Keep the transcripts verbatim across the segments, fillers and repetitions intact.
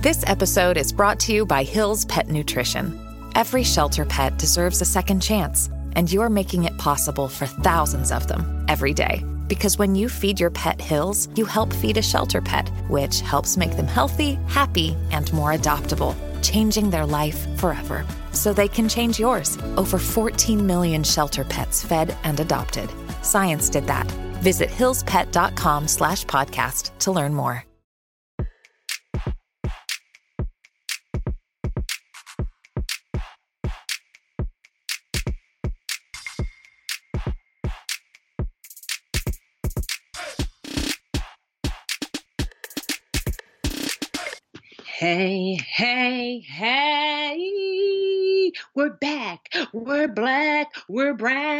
This episode is brought to you by Hill's Pet Nutrition. Every shelter pet deserves a second chance, and you're making it possible for thousands of them every day. Because when you feed your pet Hill's, you help feed a shelter pet, which helps make them healthy, happy, and more adoptable, changing their life forever. So they can change yours. Over fourteen million shelter pets fed and adopted. Science did that. Visit hillspet.com slash podcast to learn more. Hey, hey, hey, we're back, we're black, we're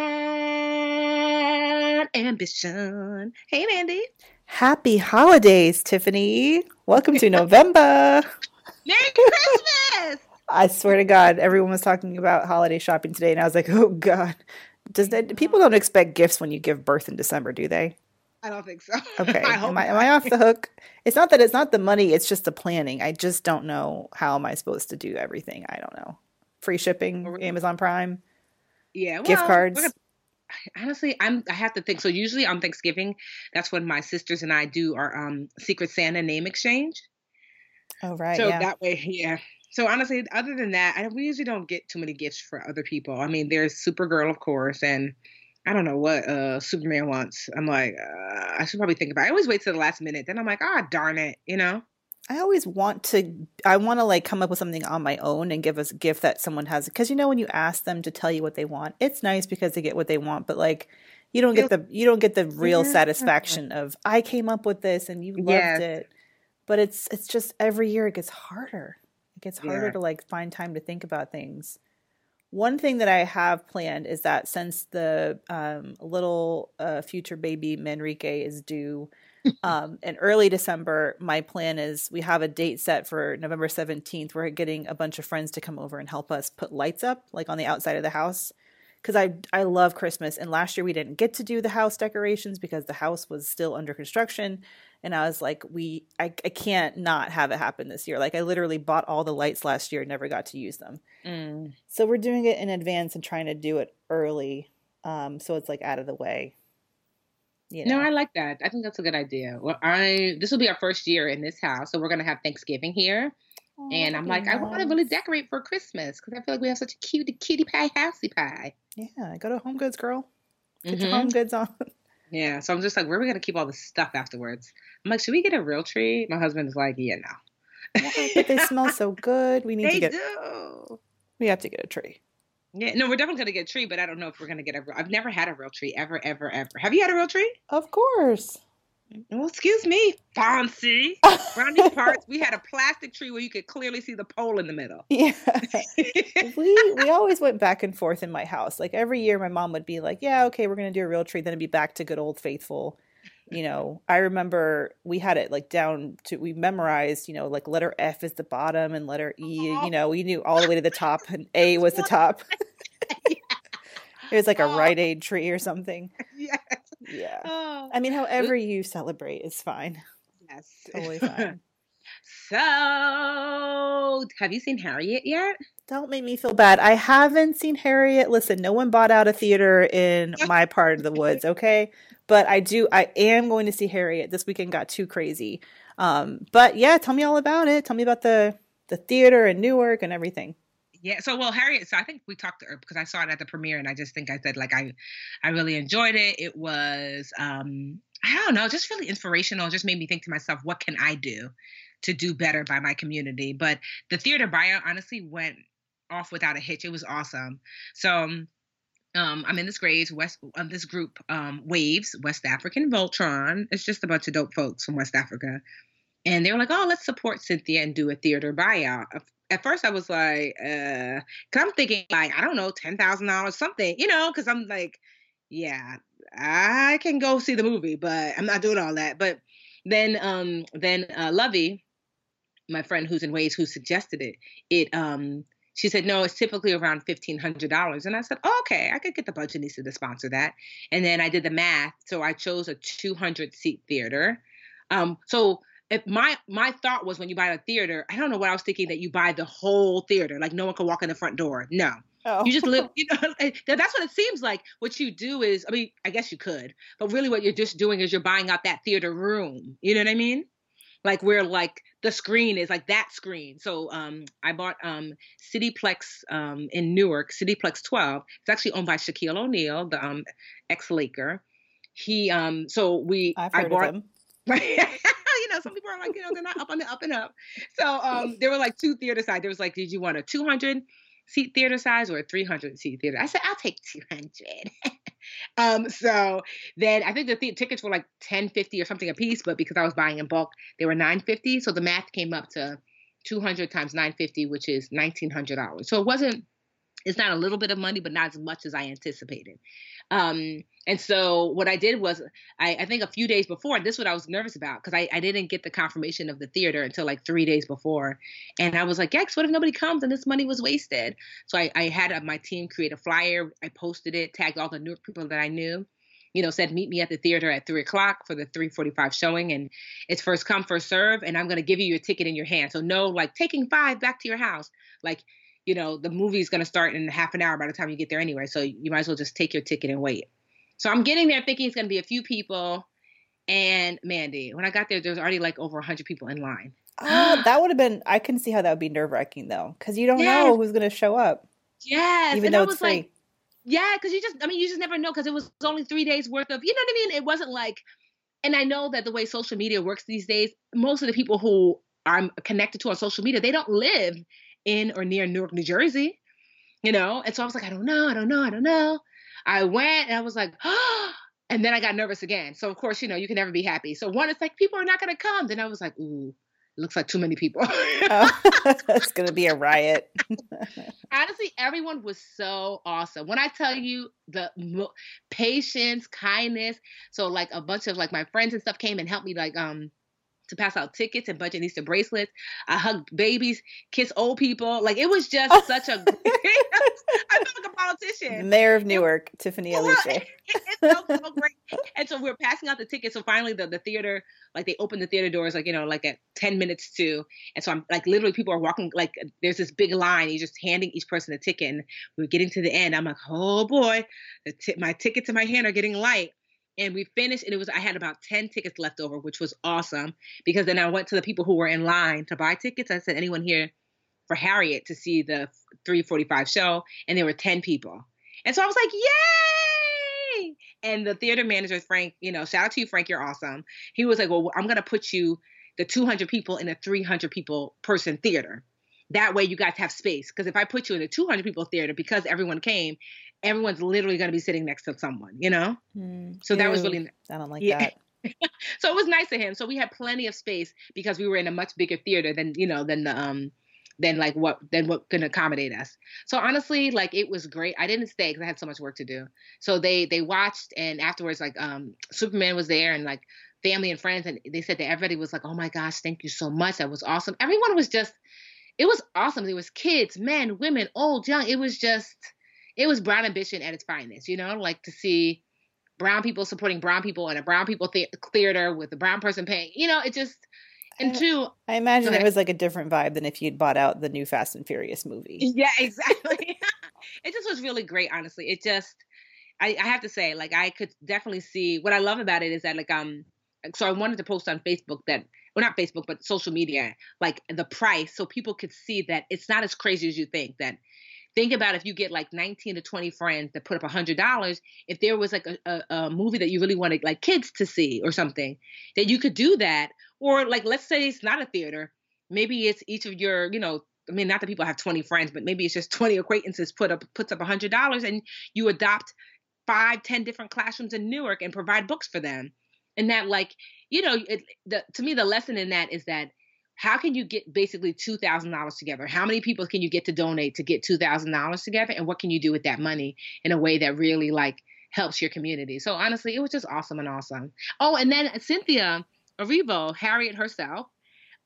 brown, ambition. Hey, Mandy. Happy holidays, Tiffany. Welcome to November. Merry Christmas. I swear to God, everyone was talking about holiday shopping today, and I was like, oh, God. Does that, people don't expect gifts when you give birth in December, do they? I don't think so. Okay. I am, I, am I off the hook? It's not that it's not the money. It's just the planning. I just don't know how am I supposed to do everything. I don't know. Free shipping, Amazon Prime. Yeah. Well, gift cards. Gonna, honestly, I'm, I have to think. So usually on Thanksgiving, that's when my sisters and I do our um, Secret Santa name exchange. Oh, right. So yeah. that way, yeah. So honestly, other than that, I, we usually don't get too many gifts for other people. I mean, there's Supergirl, of course, and I don't know what uh, Superman wants. I'm like, uh, I should probably think about it. I always wait till the last minute. Then I'm like, ah, oh, darn it, you know? I always want to, I want to like come up with something on my own and give us a gift that someone has. Because, you know, when you ask them to tell you what they want, it's nice because they get what they want. But like, you don't get the, you don't get the real satisfaction of, I came up with this and you loved yes. it. But it's, it's just every year it gets harder. It gets harder yeah. to like find time to think about things. One thing that I have planned is that since the um, little uh, future baby Manrique is due um, in early December, my plan is we have a date set for November seventeenth. We're getting a bunch of friends to come over and help us put lights up like on the outside of the house. Because I, I love Christmas. And last year we didn't get to do the house decorations because the house was still under construction. And I was like, we, I, I can't not have it happen this year. Like I literally bought all the lights last year and never got to use them. Mm. So we're doing it in advance and trying to do it early. Um, so it's like out of the way. You know? No, I like that. I think that's a good idea. Well, I, this will be our first year in this house. So we're going to have Thanksgiving here. Oh, and I'm like, nice. I want to really decorate for Christmas because I feel like we have such a cute kitty pie, housey pie. Yeah, go to Home Goods, girl. Get mm-hmm. your Home Goods on. Yeah, so I'm just like, where are we going to keep all this stuff afterwards? I'm like, should we get a real tree? My husband's like, yeah, no. Yeah, but they smell so good. We need they to get. do. We have to get a tree. Yeah, no, we're definitely going to get a tree, but I don't know if we're going to get a real. I've never had a real tree ever, ever, ever. Have you had a real tree? Of course. Well, excuse me, fancy. Around these parts, we had a plastic tree where you could clearly see the pole in the middle. Yeah. we we always went back and forth in my house. Like every year my mom would be like, yeah, okay, we're going to do a real tree. Then it'd be back to good old faithful. You know, I remember we had it like down to, we memorized, you know, like letter F is the bottom and letter E, you know, we knew all the way to the top and A was the top. Yeah. It was like a Rite Aid tree or something. Yes. Yeah. Oh. I mean, however you celebrate is fine. Yes. Totally fine. So, have you seen Harriet yet? Don't make me feel bad. I haven't seen Harriet. Listen, no one bought out a theater in my part of the woods, okay? But I do, I am going to see Harriet. This weekend got too crazy. Um, but yeah, tell me all about it. Tell me about the, the theater in Newark and everything. Yeah. So, well, Harriet, so I think we talked to her because I saw it at the premiere and I just think I said, like, I, I really enjoyed it. It was, um, I don't know, just really inspirational. It just made me think to myself, what can I do to do better by my community? But the theater buyout honestly went off without a hitch. It was awesome. So, um, I'm in this grade, West, um, this group, um, Waves, West African Voltron. It's just a bunch of dope folks from West Africa. And they were like, oh, let's support Cynthia and do a theater buyout. At first I was like, uh, cause I'm thinking like, I don't know, ten thousand dollars, something, you know, cause I'm like, yeah, I can go see the movie, but I'm not doing all that. But then, um, then, uh, Lovey, my friend who's in Waves, who suggested it, it, um, she said, no, it's typically around fifteen hundred dollars. And I said, oh, okay, I could get the Budgetnista to sponsor that. And then I did the math. So I chose a two hundred seat theater. Um, so if my my thought was when you buy a theater, I don't know what I was thinking, that you buy the whole theater, like no one can walk in the front door. No, Oh. you just live. You know, that's what it seems like. What you do is, I mean, I guess you could, but really, what you're just doing is you're buying out that theater room. You know what I mean? Like where like the screen is, like that screen. So um, I bought um Cityplex um in Newark, Cityplex twelve. It's actually owned by Shaquille O'Neal, the um ex-Laker. He um so we I've I heard bought of him. right. You know, some people are like, you know, they're not up on the up and up. So um there were like two theater sides. There was like, did you want a two hundred seat theater size or a three hundred seat theater? I said, I'll take two hundred. um so then I think the, the tickets were like ten fifty or something a piece, but because I was buying in bulk, they were nine fifty. So the math came up to two hundred times nine fifty, which is nineteen hundred dollars. So it wasn't, it's not a little bit of money, but not as much as I anticipated. Um, and so what I did was, I, I think a few days before, this is what I was nervous about, because I, I didn't get the confirmation of the theater until like three days before. And I was like, yikes, what if nobody comes and this money was wasted? So I, I had my team create a flyer. I posted it, tagged all the new people that I knew, you know, said, meet me at the theater at three o'clock for the three forty-five showing. And it's first come, first serve. And I'm going to give you your ticket in your hand. So no, like taking five back to your house. Like, you know, the movie's going to start in half an hour by the time you get there anyway. So you might as well just take your ticket and wait. So I'm getting there thinking it's going to be a few people. And Mandy, when I got there, there was already like over one hundred people in line. Oh, that would have been, I can see how that would be nerve wracking though. Because you don't Yes. know who's going to show up. Yes. Even and though I it's was free. like, yeah, because you just, I mean, you just never know, because it was only three days worth of, you know what I mean? It wasn't like, and I know that the way social media works these days, most of the people who I'm connected to on social media, they don't live in or near Newark, New Jersey, you know? And so I was like, I don't know, I don't know, I don't know. I went and I was like, oh, and then I got nervous again. So of course, you know, you can never be happy. So one, it's like, people are not going to come. Then I was like, ooh, it looks like too many people. Oh, it's going to be a riot. Honestly, everyone was so awesome. When I tell you the mo- patience, kindness. So like a bunch of like my friends and stuff came and helped me like, um, to pass out tickets and bunch of Easter bracelets. I hugged babies, kissed old people. Like it was just such a, I felt like a politician. Mayor of Newark, it, Tiffany Alicia. It, it, it felt so great. And so we were passing out the tickets. So finally the, the theater, like they opened the theater doors, like, you know, like at ten minutes to, and so I'm like, literally people are walking, like there's this big line. You're just handing each person a ticket. And we were getting to the end. I'm like, oh boy, the t- my tickets in my hand are getting light. And we finished, and it was, I had about ten tickets left over, which was awesome, because then I went to the people who were in line to buy tickets. I said, anyone here for Harriet to see the three forty-five show? And there were ten people. And so I was like, yay! And the theater manager, Frank, you know, shout out to you, Frank, you're awesome. He was like, well, I'm going to put you, the two hundred people, in a three hundred people person theater. That way you guys have space. Because if I put you in a two hundred people theater, because everyone came, everyone's literally going to be sitting next to someone, you know? Mm, so that ew, was really, I don't like yeah. that. So it was nice of him. So we had plenty of space because we were in a much bigger theater than, you know, than the, um, than like what, than what can accommodate us. So honestly, like it was great. I didn't stay because I had so much work to do. So they, they watched, and afterwards, like, um, Superman was there, and like family and friends. And they said that everybody was like, oh my gosh, thank you so much. That was awesome. Everyone was just, it was awesome. There was kids, men, women, old, young. It was just, it was Brown ambition at its finest, you know, like to see brown people supporting brown people in a brown people the- theater with a brown person paying, you know, it just, and two. I imagine it was like a different vibe than if you'd bought out the new Fast and Furious movie. Yeah, exactly. It just was really great, honestly. It just, I, I have to say, like, I could definitely see, what I love about it is that, like, um, so I wanted to post on Facebook that, well, not Facebook, but social media, like the price, so people could see that it's not as crazy as you think. That think about if you get like nineteen to twenty friends that put up one hundred dollars, if there was like a, a, a movie that you really wanted like kids to see or something, that you could do that. Or like, let's say it's not a theater. Maybe it's each of your, you know, I mean, not that people have twenty friends, but maybe it's just twenty acquaintances put up, puts up one hundred dollars, and you adopt five, ten different classrooms in Newark and provide books for them. And that, like, you know, it, the, to me, the lesson in that is that how can you get basically two thousand dollars together? How many people can you get to donate to get two thousand dollars together? And what can you do with that money in a way that really, like, helps your community? So honestly, it was just awesome and awesome. Oh, and then Cynthia Erivo, Harriet herself,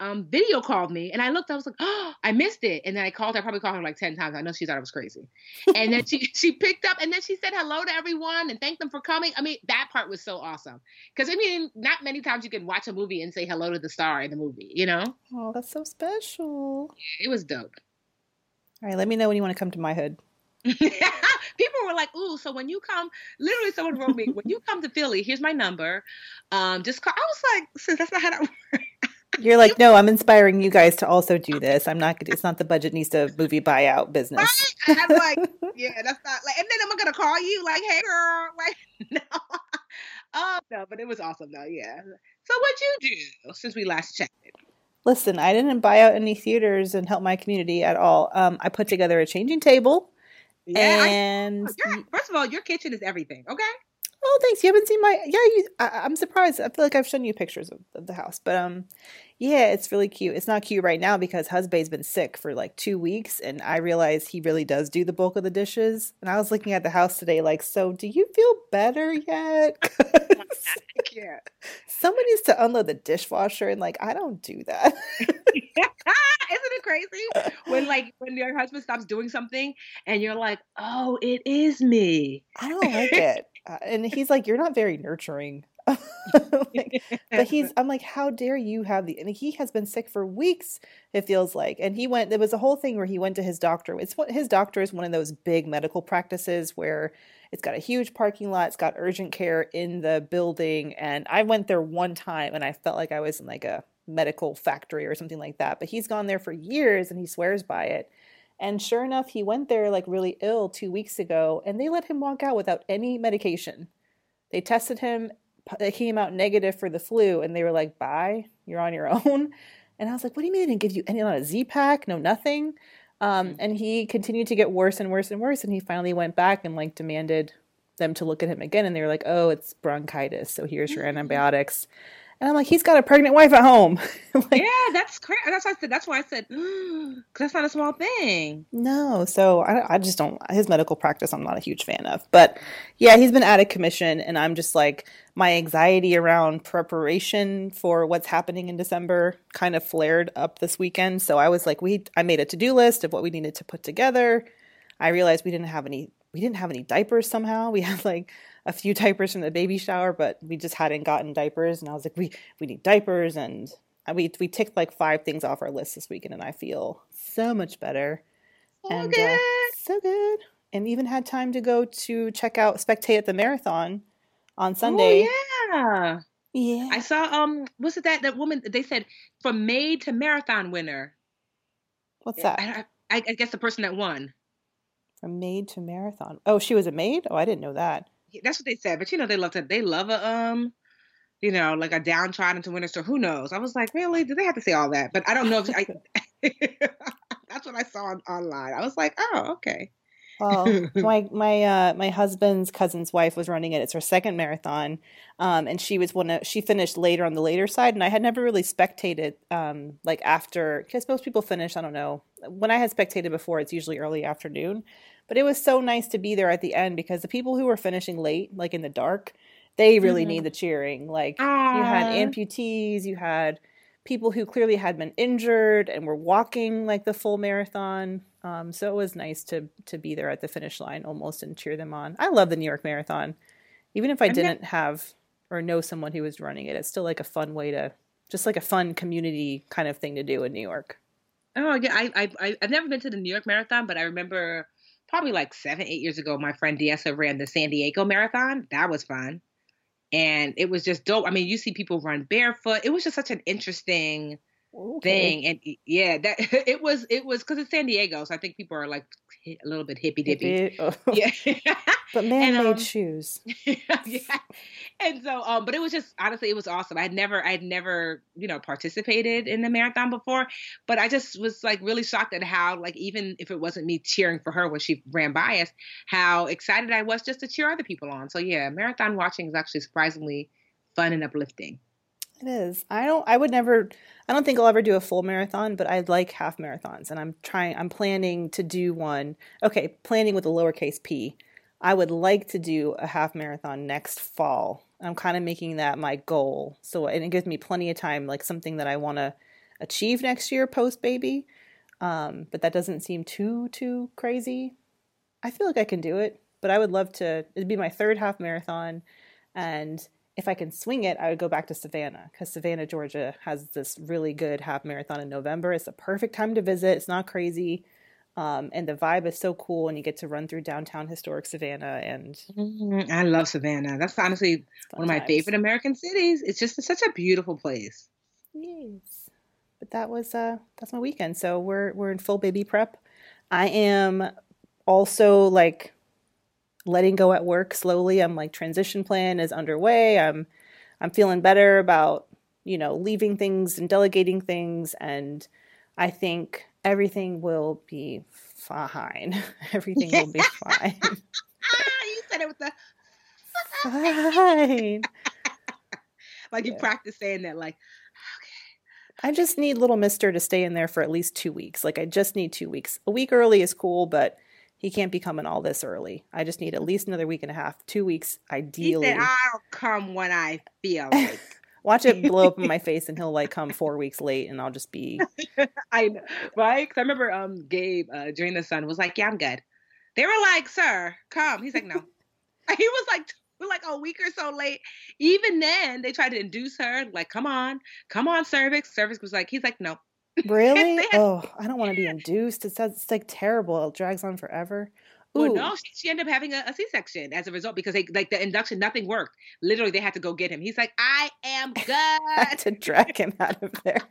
um, video called me, and I looked. I was like, oh, I missed it. And then I called her. I probably called her like ten times. I know she thought I was crazy. And then she she picked up, and then she said hello to everyone and thanked them for coming. I mean, that part was so awesome. Because I mean, not many times you can watch a movie and say hello to the star in the movie. You know? Oh, that's so special. It was dope. All right, let me know when you want to come to my hood. People were like, ooh, so when you come, literally someone wrote me, when you come to Philly, here's my number. Um, just call. I was like, sis, that's not how that works. You're like, no, I'm inspiring you guys to also do this. I'm not, it's not the budget needs to movie buyout business. Right? And I'm like, yeah, that's not like, and then I'm going to call you like, hey girl, like, no. Oh, no, but it was awesome though. Yeah. So what'd you do since we last checked it? Listen, I didn't buy out any theaters and help my community at all. Um, I put together a changing table. Yeah, and I, first of all, your kitchen is everything. Okay. Oh, thanks. You haven't seen my, yeah, you, I, I'm surprised. I feel like I've shown you pictures of, of the house, but, um, yeah, it's really cute. It's not cute right now because husband's been sick for like two weeks and I realized he really does do the bulk of the dishes. And I was looking at the house today, like, so do you feel better yet? Yeah. Someone needs to unload the dishwasher and like, I don't do that. Isn't it crazy when like when your husband stops doing something and you're like, oh, it is me. I don't like it. Uh, and he's like, you're not very nurturing. Like, but he's, I'm like, how dare you have the, and he has been sick for weeks, it feels like. And he went, there was a whole thing where he went to his doctor. It's what his doctor is one of those big medical practices where it's got a huge parking lot. It's got urgent care in the building. And I went there one time and I felt like I was in like a medical factory or something like that. But he's gone there for years and he swears by it. And sure enough, he went there like really ill two weeks ago and they let him walk out without any medication. They tested him. They came out negative for the flu and they were like, bye, you're on your own. And I was like, what do you mean they didn't give you any, not a Z-Pack, no nothing? Um, and he continued to get worse and worse and worse. And he finally went back and like demanded them to look at him again. And they were like, oh, it's bronchitis. So here's your antibiotics. And I'm like, he's got a pregnant wife at home. Like, yeah, that's crazy. That's why I said, that's why I said, because that's not a small thing. No, so I, I just don't, his medical practice I'm not a huge fan of. But yeah, he's been out of commission and I'm just like, my anxiety around preparation for what's happening in December kind of flared up this weekend. So I was like, we, I made a to-do list of what we needed to put together. I realized we didn't have any, we didn't have any diapers somehow. We had like a few diapers from the baby shower, but we just hadn't gotten diapers. And I was like, we, we need diapers. And we, we ticked like five things off our list this weekend. And I feel so much better. So and good. Uh, so good. And even had time to go to check out, spectate at the marathon on Sunday. Oh, yeah. Yeah. I saw, um, what's it that, that woman, they said from maid to marathon winner. What's that? I, I, I guess the person that won. From maid to marathon. Oh, she was a maid? Oh, I didn't know that. That's what they said. But you know, they love to, they love a, um, you know, like a downtrodden to winner. So who knows? I was like, really? Did they have to say all that? But I don't know if I, that's what I saw on, online. I was like, oh, okay. Well, my my uh, my husband's cousin's wife was running it. It's her second marathon, um, and she was one of, she finished later on the later side, and I had never really spectated um, like after, because most people finish, I don't know. When I had spectated before, it's usually early afternoon, but it was so nice to be there at the end because the people who were finishing late, like in the dark, they really mm-hmm. need the cheering. Like Aww. You had amputees, you had people who clearly had been injured and were walking like the full marathon. Um, so it was nice to to be there at the finish line almost and cheer them on. I love the New York Marathon. Even if I I'm didn't not- have or know someone who was running it, it's still like a fun way to, just like a fun community kind of thing to do in New York. Oh, yeah. I, I, I've never been to the New York Marathon, but I remember probably like seven, eight years ago, my friend Diesa ran the San Diego Marathon. That was fun. And it was just dope. I mean, you see people run barefoot. It was just such an interesting okay. thing. And yeah, that it was, it was because it's San Diego. So I think people are like a little bit hippy dippy. Oh. Yeah. But man-made um, shoes. Yeah. And so, um, but it was just, honestly, it was awesome. I'd never, I'd never, you know, participated in the marathon before, but I just was like really shocked at how, like, even if it wasn't me cheering for her when she ran by us, how excited I was just to cheer other people on. So yeah, marathon watching is actually surprisingly fun and uplifting. It is. I don't, I would never, I don't think I'll ever do a full marathon, but I like half marathons and I'm trying, I'm planning to do one. Okay. Planning with a lowercase p. I would like to do a half marathon next fall. I'm kind of making that my goal. So, and it gives me plenty of time, like something that I want to achieve next year post baby. Um, but that doesn't seem too, too crazy. I feel like I can do it, but I would love to. It'd be my third half marathon. And if I can swing it, I would go back to Savannah, because Savannah, Georgia has this really good half marathon in November. It's the perfect time to visit. It's not crazy. Um, and the vibe is so cool, and you get to run through downtown historic Savannah. And mm-hmm. I love Savannah. That's honestly one of my times. favorite American cities. It's just such a beautiful place. Yes. But that was uh that's my weekend. So we're we're in full baby prep. I am also like letting go at work slowly. I'm like, transition plan is underway. I'm I'm feeling better about, you know, leaving things and delegating things, and I think everything will be fine. Everything will be fine. You said it with the fine. Like you yeah. practice saying that, like, I just need little mister to stay in there for at least two weeks. Like, I just need two weeks. A week early is cool, but he can't be coming all this early. I just need at least another week and a half, two weeks, ideally. He said, I'll come when I feel like. Watch it blow up in my face, and he'll, like, come four weeks late, and I'll just be. I know, right? Because I remember um, Gabe, uh, during the sun, was like, yeah, I'm good. They were like, sir, come. He's like, no. He was like, like a week or so late. Even then, they tried to induce her, like, come on, come on, cervix. Cervix was like, he's like, no. Really? had, oh, I don't want to be induced. It says it's like terrible. It drags on forever. Ooh. Well, no, she, she ended up having a, a C-section as a result, because they like the induction, nothing worked. Literally, they had to go get him. He's like, I am good. I had to drag him out of there.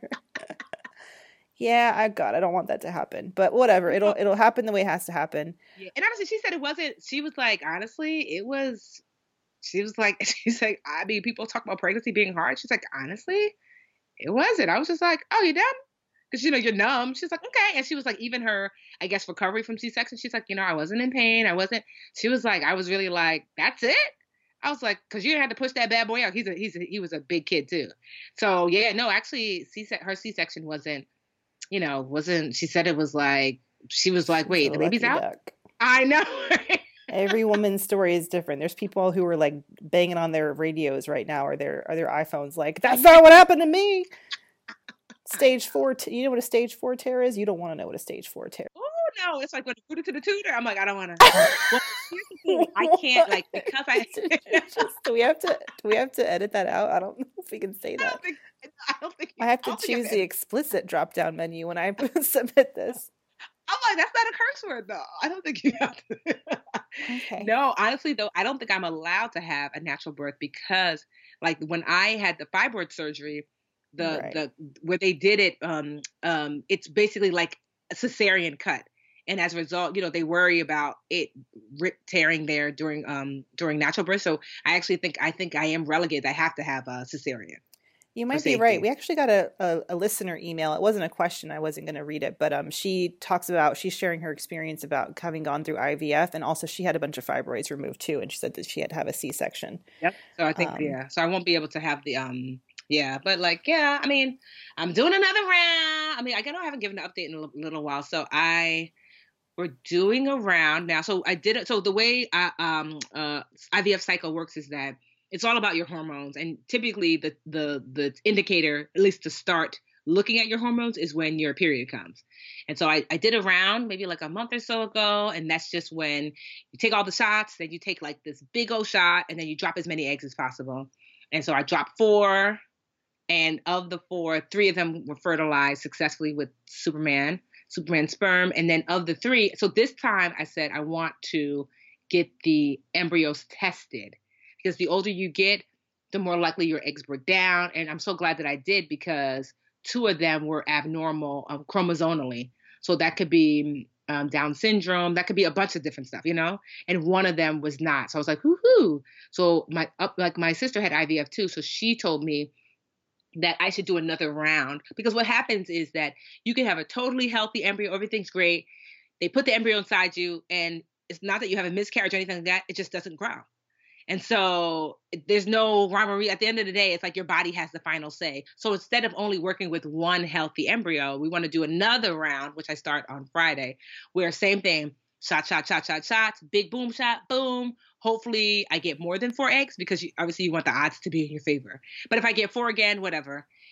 Yeah, I God, I don't want that to happen. But whatever, it'll it'll happen the way it has to happen. Yeah. And honestly, she said it wasn't. She was like, honestly, it was. She was like, she's like, I mean, people talk about pregnancy being hard. She's like, honestly, it wasn't. I was just like, oh, you done? Because, you know, you're numb. She's like, okay. And she was like, even her, I guess, recovery from C-section, she's like, you know, I wasn't in pain. I wasn't. She was like, I was really like, that's it? I was like, because you had to push that bad boy out. He's a, he's a, he was a big kid, too. So, yeah, no, actually, C- her C-section wasn't, you know, wasn't, she said it was like, she was like, wait, the baby's out? Duck. I know. Every woman's story is different. There's people who are like banging on their radios right now, or their or their iPhones, like, that's not what happened to me. Stage four, t- you know what a stage four tear is? You don't want to know what a stage four tear. Oh no, it's like when you put it to the tutor. I'm like, I don't want to. Well, here's the thing. I can't, like, because I. Just, do we have to? Do we have to edit that out? I don't know if we can say that. I don't think. I, don't think, I have to I choose the explicit drop down menu when I submit this. I'm like, that's not a curse word, though. I don't think you have to. Okay. No, honestly, though, I don't think I'm allowed to have a natural birth, because, like, when I had the fibroid surgery, the right. the where they did it, um, um, it's basically like a cesarean cut, and as a result, you know, they worry about it rip tearing there during um during natural birth. So I actually think I think I am relegated. I have to have a cesarean. You might be right. We actually got a, a, a listener email. It wasn't a question. I wasn't going to read it, but um, she talks about, she's sharing her experience about having gone through I V F, and also she had a bunch of fibroids removed too, and she said that she had to have a C-section. Yep. So I think, um, yeah. So I won't be able to have the, um, yeah, but like, yeah, I mean, I'm doing another round. I mean, I know I haven't given an update in a little while, so I, we're doing a round now. So I did it. So the way I, um, uh, I V F cycle works is that it's all about your hormones. And typically the, the, the indicator, at least to start looking at your hormones, is when your period comes. And so I, I did a round maybe like a month or so ago. And that's just when you take all the shots, then you take like this big old shot, and then you drop as many eggs as possible. And so I dropped four, and of the four, three of them were fertilized successfully with Superman, Superman sperm. And then of the three, so this time I said, I want to get the embryos tested. Because the older you get, the more likely your eggs break down. And I'm so glad that I did, because two of them were abnormal um, chromosomally. So that could be um, Down syndrome. That could be a bunch of different stuff, you know? And one of them was not. So I was like, woohoo. So my up like my sister had I V F too. So she told me that I should do another round. Because what happens is that you can have a totally healthy embryo. Everything's great. They put the embryo inside you, and it's not that you have a miscarriage or anything like that. It just doesn't grow. And so there's no rhyme or reason. At the end of the day, it's like your body has the final say. So instead of only working with one healthy embryo, we want to do another round, which I start on Friday, where same thing, shot, shot, shot, shot, shots, big boom shot, boom. Hopefully I get more than four eggs, because you, obviously you want the odds to be in your favor. But if I get four again, whatever.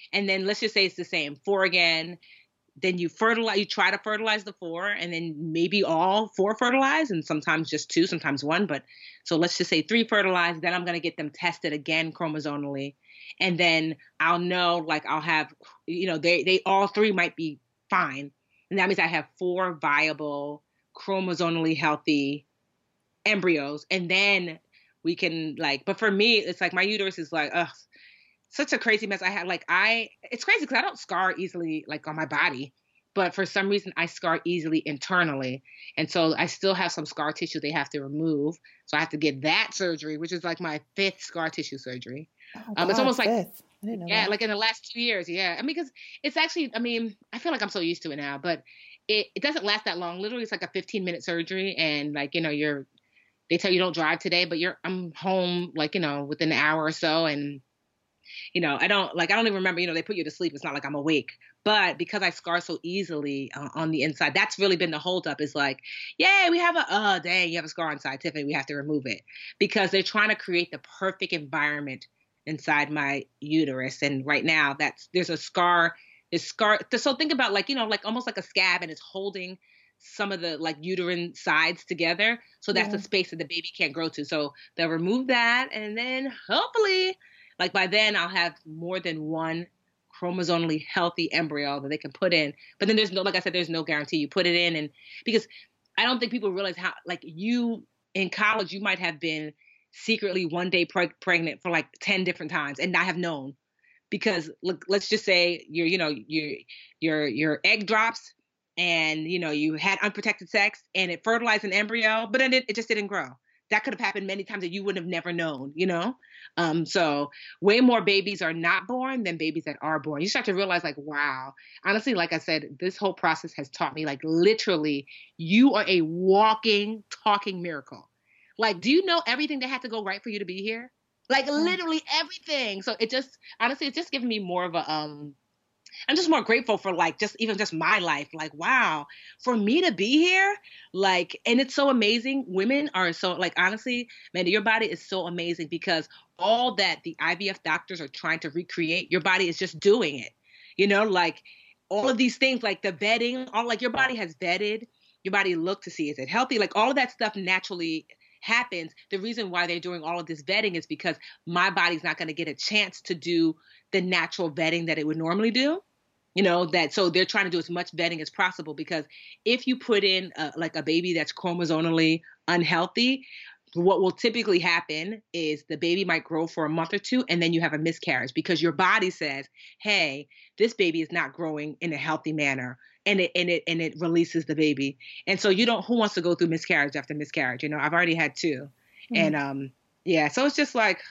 And then let's just say it's the same, four again. Then you fertilize, you try to fertilize the four, and then maybe all four fertilize, and sometimes just two, sometimes one. But so let's just say three fertilize. Then I'm going to get them tested again chromosomally. And then I'll know, like I'll have, you know, they, they all three might be fine. And that means I have four viable, chromosomally healthy embryos. And then we can like, but for me, it's like my uterus is like, ugh, such a crazy mess. I had like, I, it's crazy because I don't scar easily like on my body, but for some reason I scar easily internally. And so I still have some scar tissue they have to remove. So I have to get that surgery, which is like my fifth scar tissue surgery. Oh, um, God, it's almost fifth. Like, I didn't know yeah, that. Like in the last two years. Yeah. I mean, because it's actually, I mean, I feel like I'm so used to it now, but it, it doesn't last that long. Literally, it's like a fifteen minute surgery. And like, you know, you're, they tell you don't drive today, but you're, I'm home like, you know, within an hour or so. And, you know, I don't like, I don't even remember, you know, they put you to sleep. It's not like I'm awake, but because I scar so easily uh, on the inside, that's really been the holdup is like, yay, we have a, oh, dang, you have a scar on side, Tiffany, we have to remove it because they're trying to create the perfect environment inside my uterus. And right now that's, there's a scar, there's scar. So think about like, you know, like almost like a scab and it's holding some of the like uterine sides together. So that's yeah. the space that the baby can't grow to. So they'll remove that. And then hopefully like by then I'll have more than one chromosomally healthy embryo that they can put in. But then there's no, like I said, there's no guarantee you put it in. And because I don't think people realize how, like you in college, you might have been secretly one day pre- pregnant for like ten different times and not have known because look, let's just say you're, you know, your, your, your egg drops and, you know, you had unprotected sex and it fertilized an embryo, but then it, it just didn't grow. That could have happened many times that you would have never known, you know? Um, so way more babies are not born than babies that are born. You start to realize like, wow, honestly, like I said, this whole process has taught me like literally you are a walking, talking miracle. Like, do you know everything that had to go right for you to be here? Like literally everything. So it just, honestly, it's just given me more of a, um, I'm just more grateful for like, just even just my life. Like, wow, for me to be here, like, and it's so amazing. Women are so like, honestly, Mandy, your body is so amazing because all that the I V F doctors are trying to recreate, your body is just doing it, you know, like all of these things, like the vetting, all like your body has vetted, your body looked to see, is it healthy? Like all of that stuff naturally happens. The reason why they're doing all of this vetting is because my body's not going to get a chance to do the natural vetting that it would normally do. You know, that so they're trying to do as much vetting as possible because if you put in a, like a baby that's chromosomally unhealthy, what will typically happen is the baby might grow for a month or two and then you have a miscarriage because your body says, hey, this baby is not growing in a healthy manner. And it and it and it releases the baby. And so you don't who wants to go through miscarriage after miscarriage? You know, I've already had two. Mm-hmm. And um, yeah, so it's just like,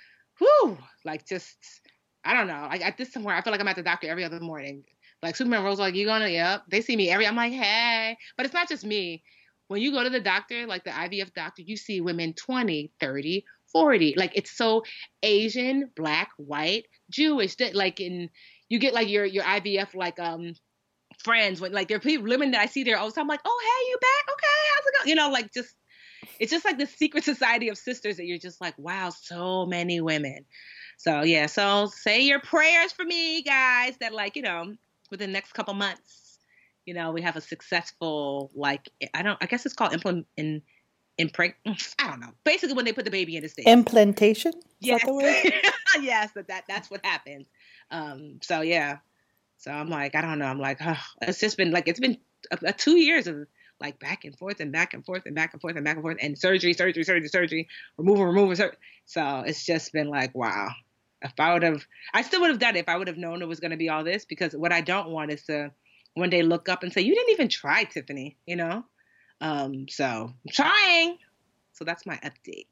whew, like just I don't know. Like at this somewhere, I feel like I'm at the doctor every other morning. Like Superman Rose, like, you gonna, yep. They see me every, I'm like, hey. But it's not just me. When you go to the doctor, like the I V F doctor, you see women twenty, thirty, forty. Like it's so Asian, Black, white, Jewish. That like in, you get like your, your I V F like um friends. When like there are people, women that I see there all the time. I'm like, oh, hey, you back? Okay, how's it going? You know, like just, it's just like the secret society of sisters that you're just like, wow, so many women. So, yeah, so say your prayers for me, guys, that, like, you know, within the next couple months, you know, we have a successful, like, I don't, I guess it's called implant, in, impreg, I don't know. Basically, when they put the baby in the state. Implantation? Is yes. that the word? yes, that, that, that's what happens. Um, so, yeah. So I'm like, I don't know. I'm like, oh, it's just been, like, it's been a, a two years of, like, back and forth and back and forth and back and forth and back and forth and surgery, surgery, surgery, surgery, removal, removal, surgery. So it's just been like, wow. If I would have, I still would have done it if I would have known it was going to be all this, because what I don't want is to one day look up and say, you didn't even try, Tiffany, you know? Um, so I'm trying. So that's my update.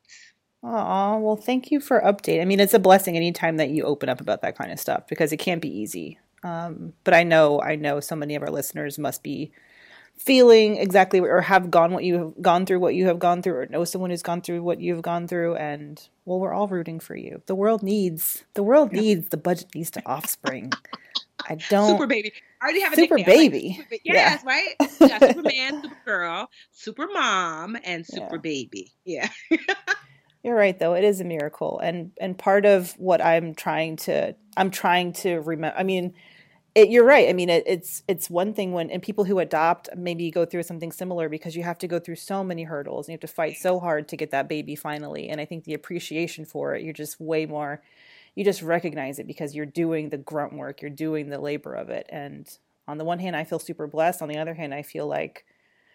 Oh, well, thank you for update. I mean, it's a blessing anytime that you open up about that kind of stuff because it can't be easy. Um, but I know, I know so many of our listeners must be feeling exactly or have gone what you have gone through, what you have gone through, or know someone who's gone through what you've gone through. And well, we're all rooting for you. The world needs, the world yeah. needs, the budget needs the offspring. I don't. Super baby. I already have a super nickname. baby. Like, super, yes, yeah. right? Yeah, Superman, Supergirl, Super Mom, and Super yeah. Baby. Yeah. You're right, though. It is a miracle. And and part of what I'm trying to I'm trying to remember. I mean, it, you're right. I mean, it, it's it's one thing when and people who adopt maybe go through something similar because you have to go through so many hurdles and you have to fight so hard to get that baby finally. And I think the appreciation for it, you're just way more. You just recognize it because you're doing the grunt work, you're doing the labor of it. And on the one hand, I feel super blessed. On the other hand, I feel like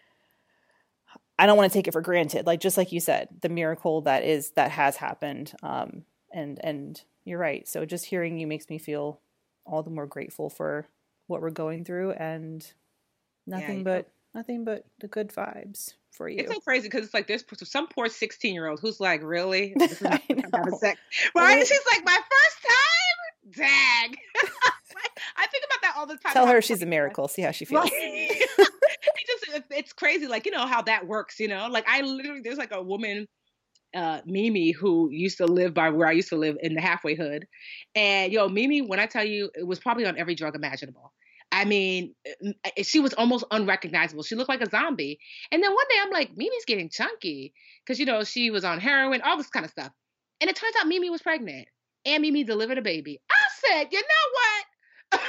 I don't want to take it for granted. Like, just like you said, the miracle that is, that has happened. Um, and, and you're right. So just hearing you makes me feel all the more grateful for what we're going through and nothing yeah, but, know. nothing but the good vibes for you. It's so crazy because it's like there's some poor sixteen year old who's like, really? This is not having sex. Right? And she's like, my first time? Dang. I think about that all the time. Tell her she's a miracle. See how she feels. Right? It just, it's crazy. Like, you know, how that works, you know, like I literally, there's like a woman, uh, Mimi, who used to live by where I used to live in the halfway hood. And yo, Mimi, when I tell you, it was probably on every drug imaginable. I mean, she was almost unrecognizable. She looked like a zombie. And then one day I'm like, Mimi's getting chunky because, you know, she was on heroin, all this kind of stuff. And it turns out Mimi was pregnant and Mimi delivered a baby. I said, you know what?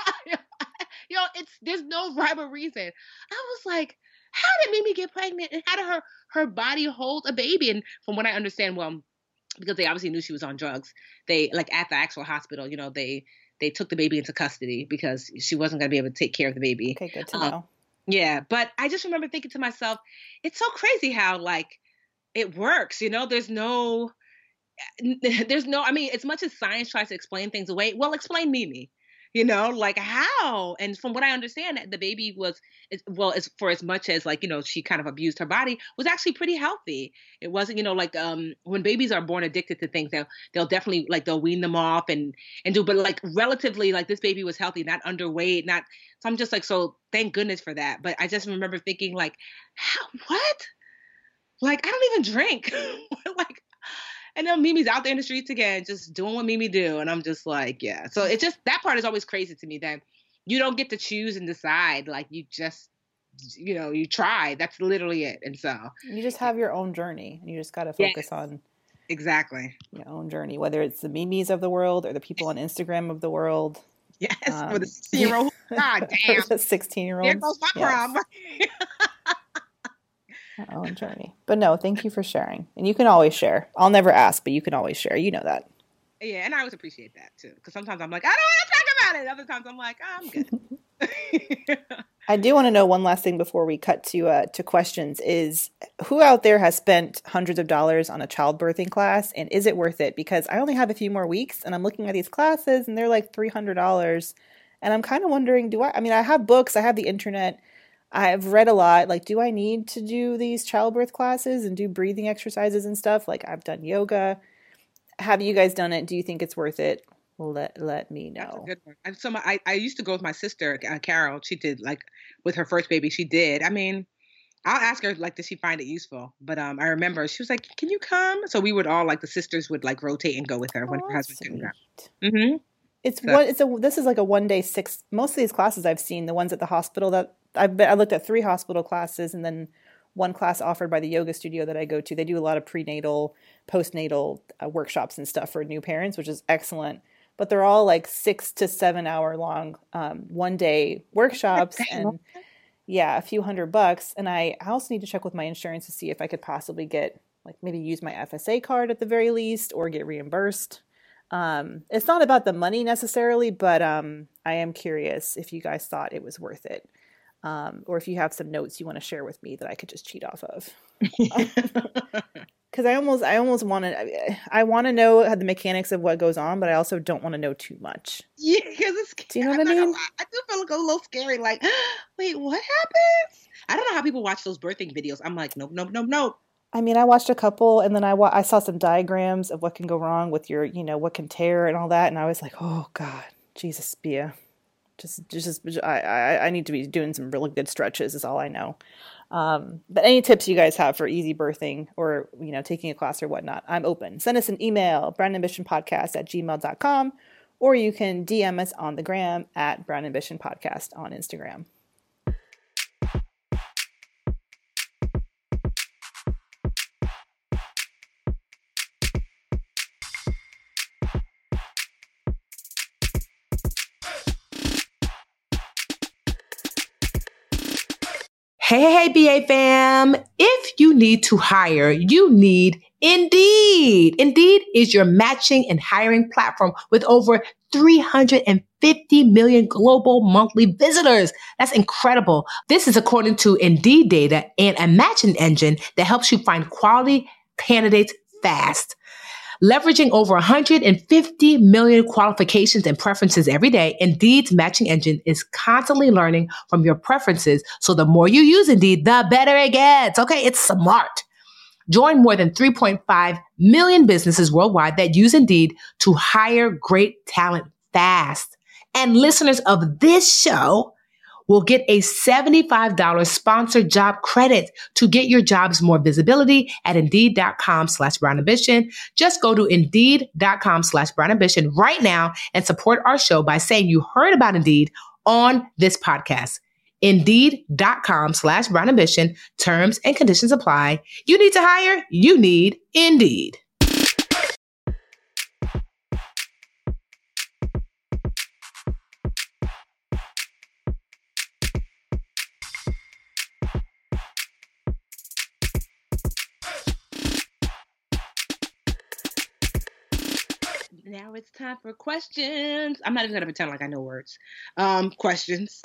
You know, it's, there's no rhyme or reason. I was like, how did Mimi get pregnant and how did her, her body hold a baby? And from what I understand, well, because they obviously knew she was on drugs, they like at the actual hospital, you know, they, they took the baby into custody because she wasn't going to be able to take care of the baby. Okay, good to um, know. Yeah. But I just remember thinking to myself, it's so crazy how like it works, you know, there's no, there's no, I mean, as much as science tries to explain things away, well, explain Mimi. You know, like how? And from what I understand, the baby was, well, as for as much as like, you know, she kind of abused her body, was actually pretty healthy. It wasn't, you know, like um, when babies are born addicted to things, they'll, they'll definitely like, they'll wean them off and, and do, but like relatively like this baby was healthy, not underweight, not, so I'm just like, so thank goodness for that. But I just remember thinking like, how, what? Like, I don't even drink. Like, and then Mimi's out there in the streets again, just doing what Mimi do. And I'm just like, yeah. So it just, that part is always crazy to me that you don't get to choose and decide. Like you just, you know, you try. That's literally it. And so. You just have your own journey and you just got to focus yes, on. Exactly. Your own journey, whether it's the Mimis of the world or the people on Instagram of the world. Yes. Um, for the sixteen year old. God damn. The sixteen year old. There goes my yes. prom. Our own journey. But no, thank you for sharing. And you can always share. I'll never ask, but you can always share. You know that. Yeah, and I always appreciate that too. Because sometimes I'm like, I don't want to talk about it. Other times I'm like, oh, I'm good. I do want to know one last thing before we cut to uh, to questions is who out there has spent hundreds of dollars on a childbirthing class and is it worth it? Because I only have a few more weeks and I'm looking at these classes and they're like three hundred dollars. And I'm kind of wondering, do I, I mean, I have books, I have the internet. I've read a lot. Like, do I need to do these childbirth classes and do breathing exercises and stuff? Like, I've done yoga. Have you guys done it? Do you think it's worth it? Let let me know. That's a good one. And so my, I, I used to go with my sister, uh, Carol. She did, like, with her first baby, she did. I mean, I'll ask her, like, did she find it useful? But um, I remember she was like, can you come? So we would all, like, the sisters would, like, rotate and go with her when oh, her husband sweet. couldn't go. Mm-hmm. It's so. one. It's a. This is like a one day six. Most of these classes I've seen, the ones at the hospital that I've been, I looked at three hospital classes and then one class offered by the yoga studio that I go to. They do a lot of prenatal, postnatal uh, workshops and stuff for new parents, which is excellent. But they're all like six to seven hour long, um, one day workshops, and yeah, a few hundred bucks. And I, I also need to check with my insurance to see if I could possibly get like maybe use my F S A card at the very least or get reimbursed. Um, it's not about the money necessarily, but um, I am curious if you guys thought it was worth it. Um, or if you have some notes you want to share with me that I could just cheat off of. Because I almost, I almost want to, I want to know the mechanics of what goes on, but I also don't want to know too much. Yeah, because it's, do you know what I mean? I do feel like a little scary. Like, wait, what happens? I don't know how people watch those birthing videos. I'm like, nope, nope, nope, nope. I mean, I watched a couple, and then I wa- I saw some diagrams of what can go wrong with your, you know, what can tear and all that, and I was like, oh God, Jesus, Bia. Just, just, I, I, I need to be doing some really good stretches is all I know. Um, but any tips you guys have for easy birthing or, you know, taking a class or whatnot, I'm open. Send us an email, brown ambition podcast at gmail dot com, or you can D M us on the gram at Brown Ambition Podcast on Instagram. Hey, hey, hey, B A fam. If you need to hire, you need Indeed. Indeed is your matching and hiring platform with over three hundred fifty million global monthly visitors. That's incredible. This is according to Indeed data and a matching engine that helps you find quality candidates fast. Leveraging over one hundred fifty million qualifications and preferences every day, Indeed's matching engine is constantly learning from your preferences. So the more you use Indeed, the better it gets. Okay, it's smart. Join more than three point five million businesses worldwide that use Indeed to hire great talent fast. And listeners of this show will get a seventy-five dollars sponsored job credit to get your jobs more visibility at Indeed.com slash Brown Ambition. Just go to Indeed.com slash Brown Ambition right now and support our show by saying you heard about Indeed on this podcast. Indeed.com slash Brown Ambition. Terms and conditions apply. You need to hire? You need Indeed. Now it's time for questions. I'm not even gonna pretend like I know words. Um, questions.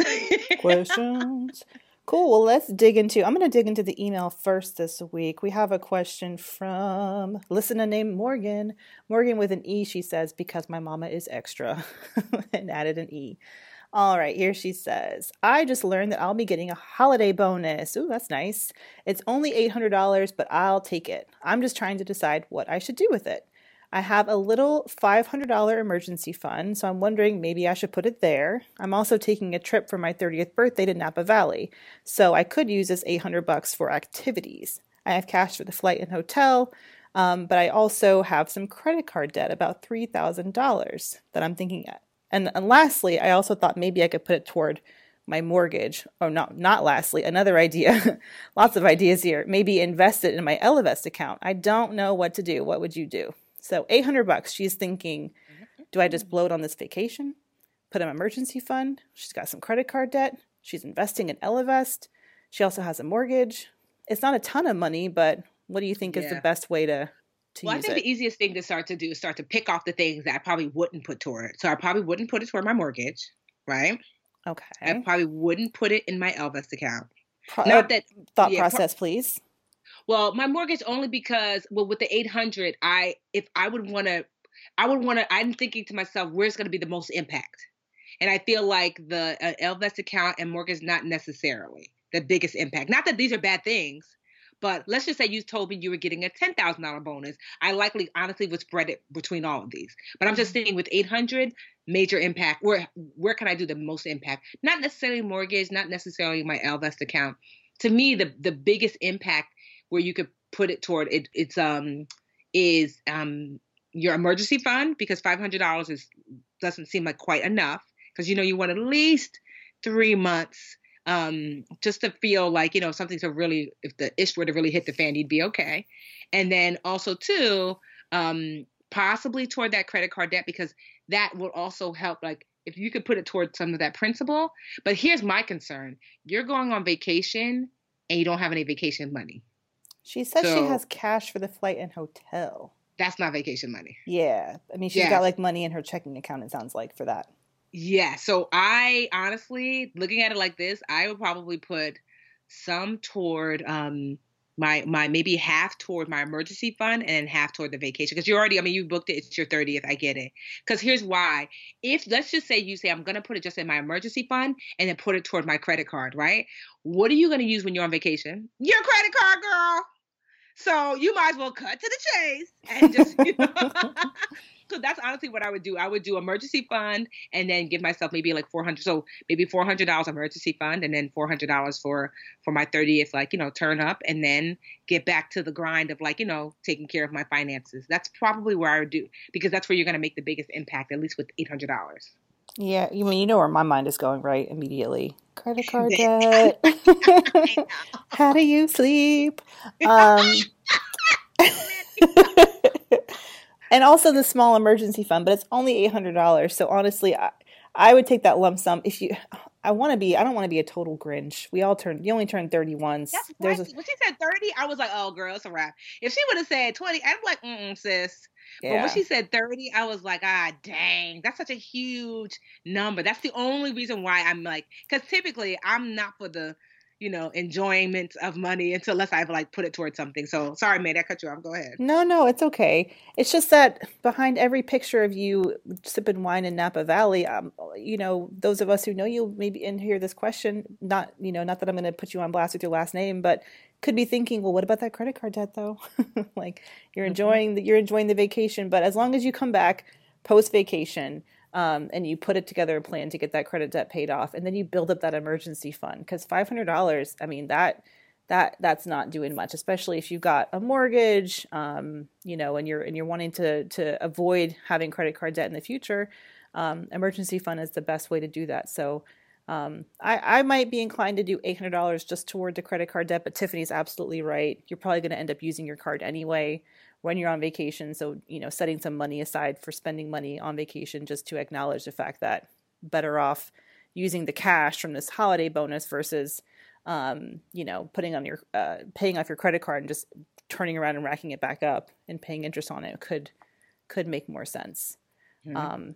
Questions. Cool. Well, let's dig into, I'm going to dig into the email first this week. We have a question from listener named Morgan. Morgan with an E, she says, because my mama is extra, and added an E. All right, here she says, I just learned that I'll be getting a holiday bonus. Ooh, that's nice. It's only eight hundred dollars, but I'll take it. I'm just trying to decide what I should do with it. I have a little five hundred dollars emergency fund, so I'm wondering maybe I should put it there. I'm also taking a trip for my thirtieth birthday to Napa Valley, so I could use this eight hundred bucks for activities. I have cash for the flight and hotel, um, but I also have some credit card debt, about three thousand dollars that I'm thinking at. And, and lastly, I also thought maybe I could put it toward my mortgage. Oh, no, not lastly, another idea. Lots of ideas here. Maybe invest it in my Ellevest account. I don't know what to do. What would you do? So eight hundred bucks. She's thinking, do I just blow it on this vacation? Put in an emergency fund? She's got some credit card debt. She's investing in Ellevest. She also has a mortgage. It's not a ton of money, but what do you think yeah. is the best way to, to well, use I think it? The easiest thing to start to do is start to pick off the things that I probably wouldn't put toward it. So I probably wouldn't put it toward my mortgage, right? Okay. I probably wouldn't put it in my Ellevest account. Pro- not that Thought yeah, process, pro- please. Well, my mortgage only because, well, with the eight hundred, I if I would want to, I would want to. I'm thinking to myself, where's going to be the most impact? And I feel like the uh, Ellevest account and mortgage not necessarily the biggest impact. Not that these are bad things, but let's just say you told me you were getting a ten thousand dollars bonus. I likely, honestly, would spread it between all of these. But I'm just thinking with eight hundred, major impact. Where where can I do the most impact? Not necessarily mortgage, not necessarily my Ellevest account. To me, the the biggest impact where you could put it toward it, it's um is um your emergency fund, because five hundred dollars is doesn't seem like quite enough, because you know you want at least three months um just to feel like, you know, something to really, if the ish were to really hit the fan, you'd be okay. And then also too, um possibly toward that credit card debt, because that will also help, like if you could put it toward some of that principal. But here's my concern: you're going on vacation and you don't have any vacation money. She says so, she has cash for the flight and hotel. That's not vacation money. Yeah. I mean, she's yeah. got like money in her checking account, it sounds like, for that. Yeah. So I honestly, looking at it like this, I would probably put some toward um my, my maybe half toward my emergency fund and then half toward the vacation. Because you already, I mean, you booked it. It's your thirtieth. I get it. Because here's why. If, let's just say you say, I'm going to put it just in my emergency fund and then put it toward my credit card, right? What are you going to use when you're on vacation? Your credit card, girl. So you might as well cut to the chase and just, you know. So that's honestly what I would do. I would do emergency fund and then give myself maybe like four hundred. So maybe four hundred dollars emergency fund and then four hundred dollars for, for my thirtieth, like, you know, turn up, and then get back to the grind of, like, you know, taking care of my finances. That's probably where I would do, because that's where you're going to make the biggest impact, at least with eight hundred dollars. Yeah. You mean, you know where my mind is going, right? Immediately. Credit card debt. How do you sleep? Um, and also the small emergency fund, but it's only eight hundred dollars. So honestly, I, I would take that lump sum. If you, I want to be, I don't want to be a total Grinch. We all turn, you only turn thirty once. That's There's right. a, When she said thirty, I was like, oh, girl, it's a wrap. If she would have said twenty, I'm like, mm-mm, sis. But yeah. when she said thirty, I was like, ah, dang, that's such a huge number. That's the only reason why I'm like, because typically I'm not for the, you know, enjoyment of money until unless I've like put it towards something. So sorry, mate, I cut you off. Go ahead. No, no, it's okay. It's just that behind every picture of you sipping wine in Napa Valley, um, you know, those of us who know you maybe and hear this question, not, you know, not that I'm going to put you on blast with your last name, but could be thinking, well, what about that credit card debt though? Like you're enjoying the, you're enjoying the vacation, but as long as you come back post vacation, um, and you put it together a plan to get that credit debt paid off, and then you build up that emergency fund, because five hundred dollars, I mean, that, that, that's not doing much, especially if you've got a mortgage, um, you know, and you're, and you're wanting to, to avoid having credit card debt in the future. Um, emergency fund is the best way to do that. So, Um, I, I might be inclined to do eight hundred dollars just toward the credit card debt, but Tiffany's absolutely right. You're probably going to end up using your card anyway when you're on vacation. So, you know, setting some money aside for spending money on vacation just to acknowledge the fact that better off using the cash from this holiday bonus versus, um, you know, putting on your, uh, paying off your credit card and just turning around and racking it back up and paying interest on it could, could make more sense. Mm-hmm. Um,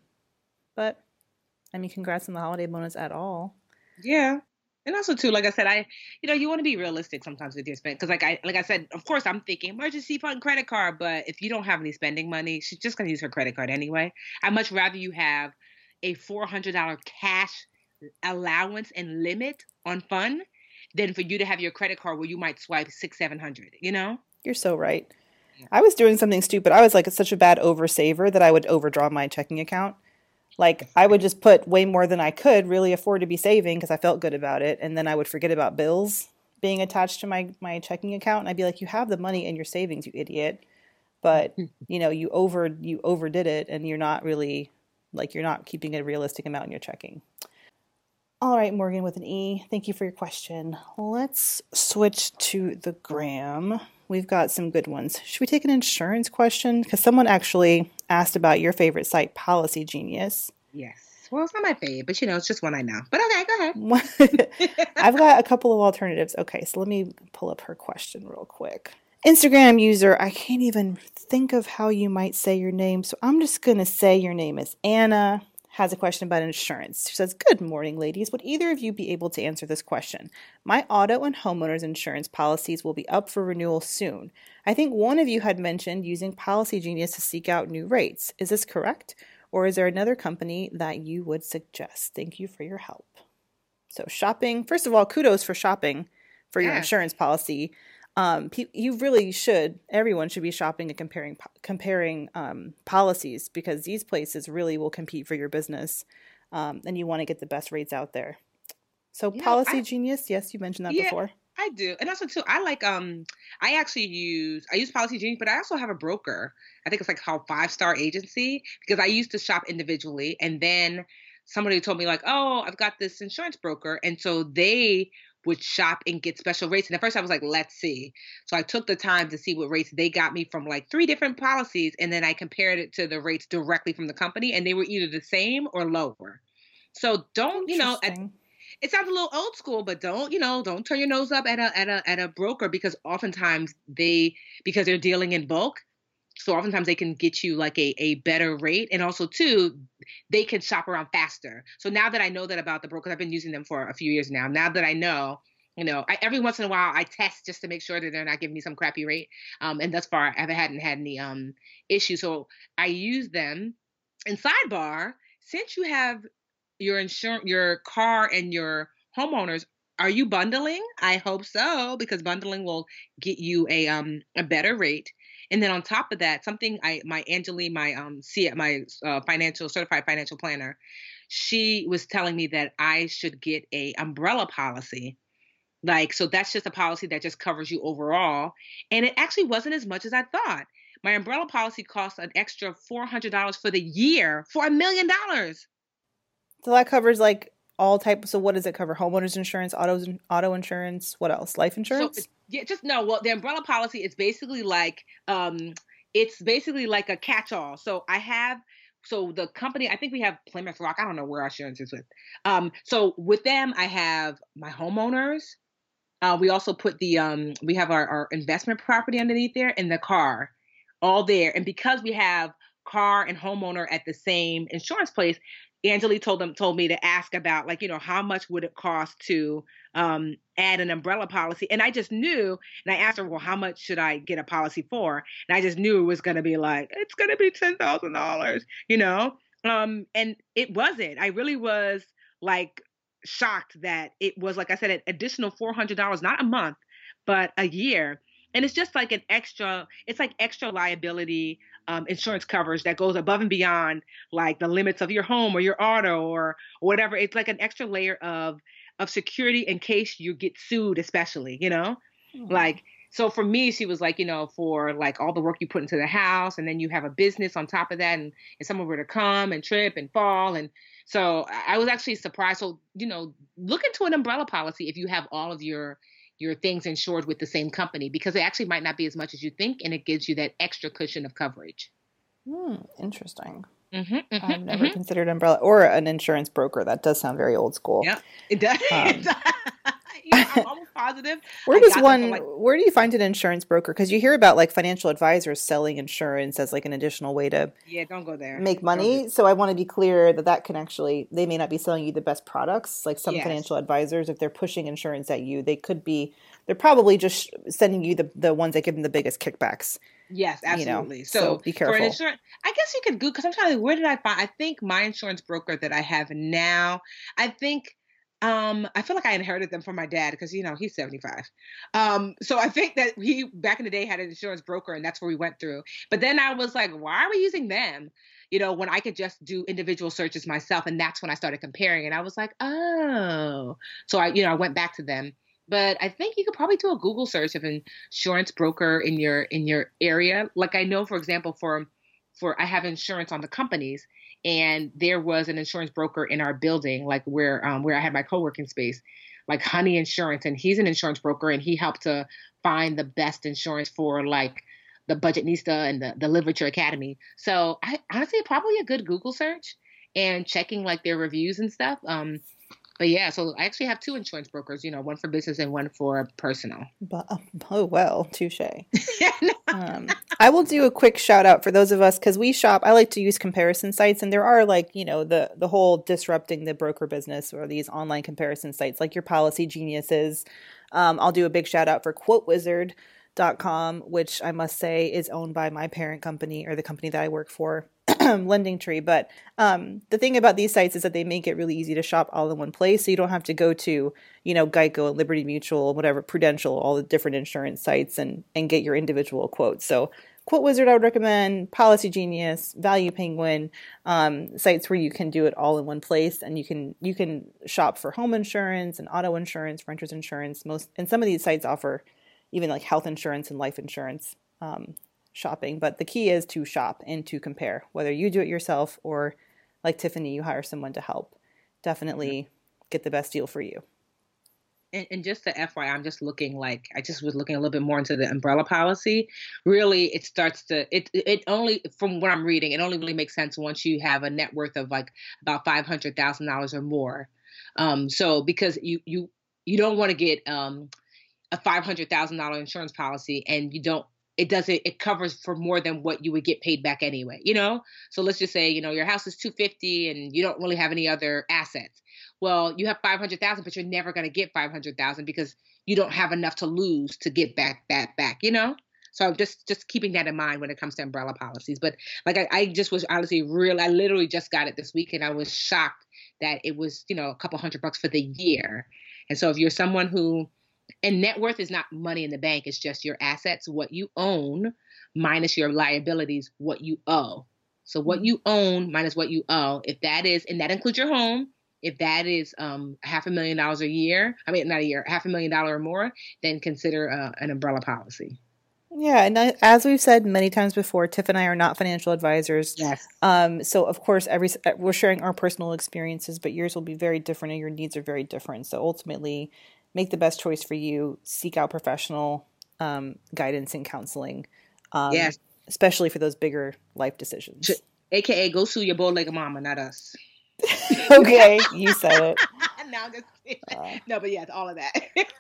but I mean, congrats on the holiday bonus at all. Yeah. And also too, like I said, I, you know, you want to be realistic sometimes with your spend. Cause like I, like I said, of course I'm thinking emergency fund credit card, but if you don't have any spending money, she's just going to use her credit card anyway. I'd much rather you have a four hundred dollars cash allowance and limit on fun than for you to have your credit card where you might swipe six, seven hundred, you know? You're so right. Yeah. I was doing something stupid. I was like such a bad oversaver that I would overdraw my checking account. Like I would just put way more than I could really afford to be saving because I felt good about it. And then I would forget about bills being attached to my, my checking account. And I'd be like, you have the money in your savings, you idiot. But, you know, you over you overdid it and you're not really like you're not keeping a realistic amount in your checking. All right, Morgan with an E. Thank you for your question. Let's switch to the gram. We've got some good ones. Should we take an insurance question? Because someone actually asked about your favorite site, Policy Genius. Yes. Well, it's not my favorite, but you know, it's just one I know. But okay, go ahead. I've got a couple of alternatives. Okay, so let me pull up her question real quick. Instagram user, I can't even think of how you might say your name, so I'm just going to say your name is Anna. Has a question about insurance. She says, good morning, ladies. Would either of you be able to answer this question? My auto and homeowners insurance policies will be up for renewal soon. I think one of you had mentioned using Policy Genius to seek out new rates. Is this correct? Or is there another company that you would suggest? Thank you for your help. So shopping, first of all, kudos for shopping for your yeah. insurance policy. Um, pe- you really should, everyone should be shopping and comparing, comparing, um, policies because these places really will compete for your business. Um, and you want to get the best rates out there. So yeah, Policy I, Genius. Yes. You mentioned that yeah, before. I do. And also too, I like, um, I actually use, I use Policy Genius, but I also have a broker. I think it's like called Five Star Agency because I used to shop individually. And then somebody told me like, oh, I've got this insurance broker. And so they would shop and get special rates. And at first I was like, let's see. So I took the time to see what rates they got me from like three different policies. And then I compared it to the rates directly from the company and they were either the same or lower. So don't, you know, at, it sounds a little old school, but don't, you know, don't turn your nose up at a, at a, at a broker because oftentimes they, because they're dealing in bulk. So oftentimes they can get you like a, a better rate. And also too, they can shop around faster. So now that I know that about the brokers, I've been using them for a few years now. Now that I know, you know, I, every once in a while I test just to make sure that they're not giving me some crappy rate. Um, and thus far I haven't hadn't had any um issues. So I use them. And sidebar, since you have your insurance, your car and your homeowners, are you bundling? I hope so, because bundling will get you a um a better rate. And then on top of that, something I, my Angeline, my um, C, my uh, financial certified financial planner, she was telling me that I should get a umbrella policy. Like, so that's just a policy that just covers you overall. And it actually wasn't as much as I thought. My umbrella policy costs an extra four hundred dollars for the year for a million dollars. So that covers like all types. So what does it cover? Homeowners insurance, autos, auto insurance, what else? Life insurance? So, yeah, just no. Well, the umbrella policy is basically like, um, it's basically like a catch-all. So I have so the company, I think we have Plymouth Rock. I don't know where our insurance is with. Um, so with them, I have my homeowners. Uh, we also put the, um, we have our, our investment property underneath there and the car all there. And because we have car and homeowner at the same insurance place, Angeli told them, told me to ask about, like, you know, how much would it cost to um, add an umbrella policy? And I just knew, and I asked her, well, how much should I get a policy for? And I just knew it was going to be like, it's going to be ten thousand dollars, you know? Um, and it wasn't. I really was like shocked that it was, like I said, an additional four hundred dollars, not a month, but a year. And it's just like an extra, it's like extra liability um, insurance coverage that goes above and beyond like the limits of your home or your auto or whatever. It's like an extra layer of of security in case you get sued, especially, you know, mm. like, so for me, she was like, you know, for like all the work you put into the house, and then you have a business on top of that, and, and someone were to come and trip and fall. And so I was actually surprised. So, you know, look into an umbrella policy if you have all of your your things insured with the same company, because it actually might not be as much as you think, and it gives you that extra cushion of coverage. Hmm, interesting. Mm-hmm, mm-hmm, I've never mm-hmm. considered umbrella or an insurance broker. That does sound very old school. Yeah, it does. Um, yeah, I'm almost positive. Where does one? Like, where do you find an insurance broker? Because you hear about like financial advisors selling insurance as like an additional way to yeah, don't go there. Make money. So I want to be clear that that can actually, they may not be selling you the best products. Like some yes. financial advisors, if they're pushing insurance at you, they could be. They're probably just sending you the the ones that give them the biggest kickbacks. Yes, absolutely. You know? so, so be careful. For an insurance, I guess you could Google, because I'm trying to, where did I find, I think my insurance broker that I have now, I think, um, I feel like I inherited them from my dad because, you know, he's seventy-five. Um, so I think that he, back in the day, had an insurance broker, and that's where we went through. But then I was like, why are we using them? You know, when I could just do individual searches myself. And that's when I started comparing. And I was like, oh. So I, you know, I went back to them. But I think you could probably do a Google search of an insurance broker in your in your area. Like I know, for example, for for I have insurance on the companies, and there was an insurance broker in our building, like where um, where I had my co-working space, like Honey Insurance, and he's an insurance broker, and he helped to find the best insurance for like the Budgetnista and the the Literature Academy. So I honestly probably a good Google search and checking like their reviews and stuff. Um, But yeah, so I actually have two insurance brokers, you know, one for business and one for personal. But, oh, well, touche. um, I will do a quick shout out for those of us, because we shop. I like to use comparison sites, and there are like, you know, the, the whole disrupting the broker business or these online comparison sites like your Policy Geniuses. Um, I'll do a big shout out for Quote Wizard dot com, which I must say is owned by my parent company, or the company that I work for, Lending Tree. But um, the thing about these sites is that they make it really easy to shop all in one place. So you don't have to go to, you know, Geico, Liberty Mutual, whatever, Prudential, all the different insurance sites and, and get your individual quotes. So Quote Wizard, I would recommend, Policy Genius, Value Penguin, um, sites where you can do it all in one place, and you can you can shop for home insurance and auto insurance, renter's insurance. Most and some of these sites offer even like health insurance and life insurance um, shopping. But the key is to shop and to compare, whether you do it yourself or like Tiffany, you hire someone to help. Definitely get the best deal for you. And, and just the F Y I, I'm just looking like, I just was looking a little bit more into the umbrella policy. Really, it starts to, it it only, from what I'm reading, it only really makes sense once you have a net worth of like about five hundred thousand dollars or more. Um, so because you, you, you don't want to get um, a five hundred thousand dollars insurance policy and you don't, it doesn't, it covers for more than what you would get paid back anyway, you know? So let's just say, you know, your house is two hundred fifty thousand and you don't really have any other assets. Well, you have five hundred thousand, but you're never going to get five hundred thousand because you don't have enough to lose to get back that back, you know? So just, just keeping that in mind when it comes to umbrella policies. But like, I, I just was honestly real, I literally just got it this week and I was shocked that it was, you know, a couple hundred bucks for the year. And so if you're someone who, and net worth is not money in the bank. It's just your assets, what you own, minus your liabilities, what you owe. So what you own minus what you owe, if that is, and that includes your home, if that is um, half a million dollars a year, I mean, not a year, half a million dollars or more, then consider uh, an umbrella policy. Yeah, and as we've said many times before, Tiff and I are not financial advisors. Yes. Um, so, of course, every we're sharing our personal experiences, but yours will be very different and your needs are very different. So ultimately, make the best choice for you. Seek out professional um, guidance and counseling, um, yes. especially for those bigger life decisions. A K A go sue your bow-legged mama, not us. Okay, you said it. No, I'm just uh, no, but yeah, all of that.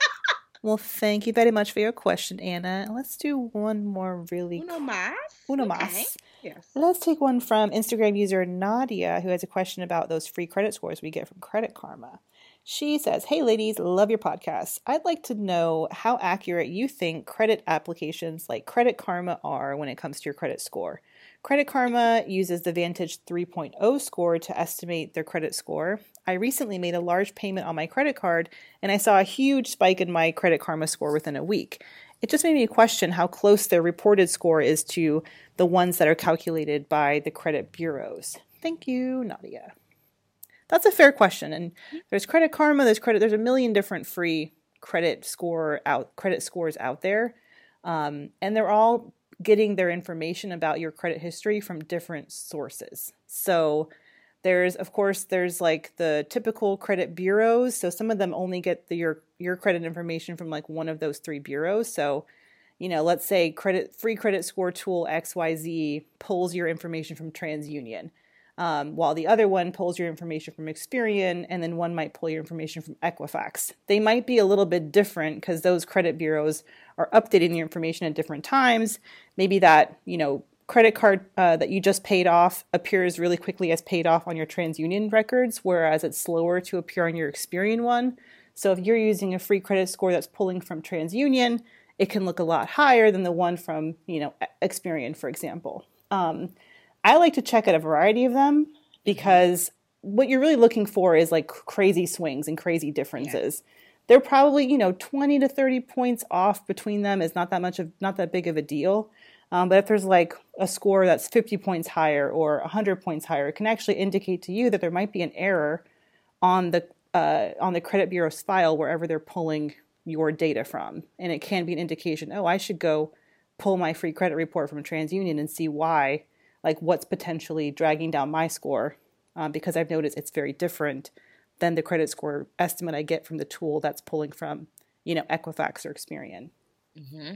Well, thank you very much for your question, Anna. Let's do one more really Uno más. Uno okay. más. Yes. Let's take one from Instagram user Nadia, who has a question about those free credit scores we get from Credit Karma. She says, hey ladies, love your podcast. I'd like to know how accurate you think credit applications like Credit Karma are when it comes to your credit score. Credit Karma uses the Vantage three point oh score to estimate their credit score. I recently made a large payment on my credit card, and I saw a huge spike in my Credit Karma score within a week. It just made me question how close their reported score is to the ones that are calculated by the credit bureaus. Thank you, Nadia. That's a fair question. And there's Credit Karma, there's credit, there's a million different free credit score out, credit scores out there. Um, and they're all getting their information about your credit history from different sources. So there's, of course, there's like the typical credit bureaus. So some of them only get the, your, your credit information from like one of those three bureaus. So, you know, let's say credit free credit score tool X Y Z pulls your information from TransUnion. Um, while the other one pulls your information from Experian, and then one might pull your information from Equifax. They might be a little bit different because those credit bureaus are updating the information at different times. Maybe that, you know, credit card uh, that you just paid off appears really quickly as paid off on your TransUnion records, whereas it's slower to appear on your Experian one. So if you're using a free credit score that's pulling from TransUnion, it can look a lot higher than the one from, you know, Experian, for example. Um, I like to check at a variety of them because what you're really looking for is like crazy swings and crazy differences. Yeah. They're probably, you know, twenty to thirty points off between them is not that much of, not that big of a deal. Um, but if there's like a score that's fifty points higher or one hundred points higher, it can actually indicate to you that there might be an error on the uh, on the credit bureau's file wherever they're pulling your data from. And it can be an indication, oh, I should go pull my free credit report from TransUnion and see why, like what's potentially dragging down my score, um, because I've noticed it's very different than the credit score estimate I get from the tool that's pulling from, you know, Equifax or Experian. Mm-hmm.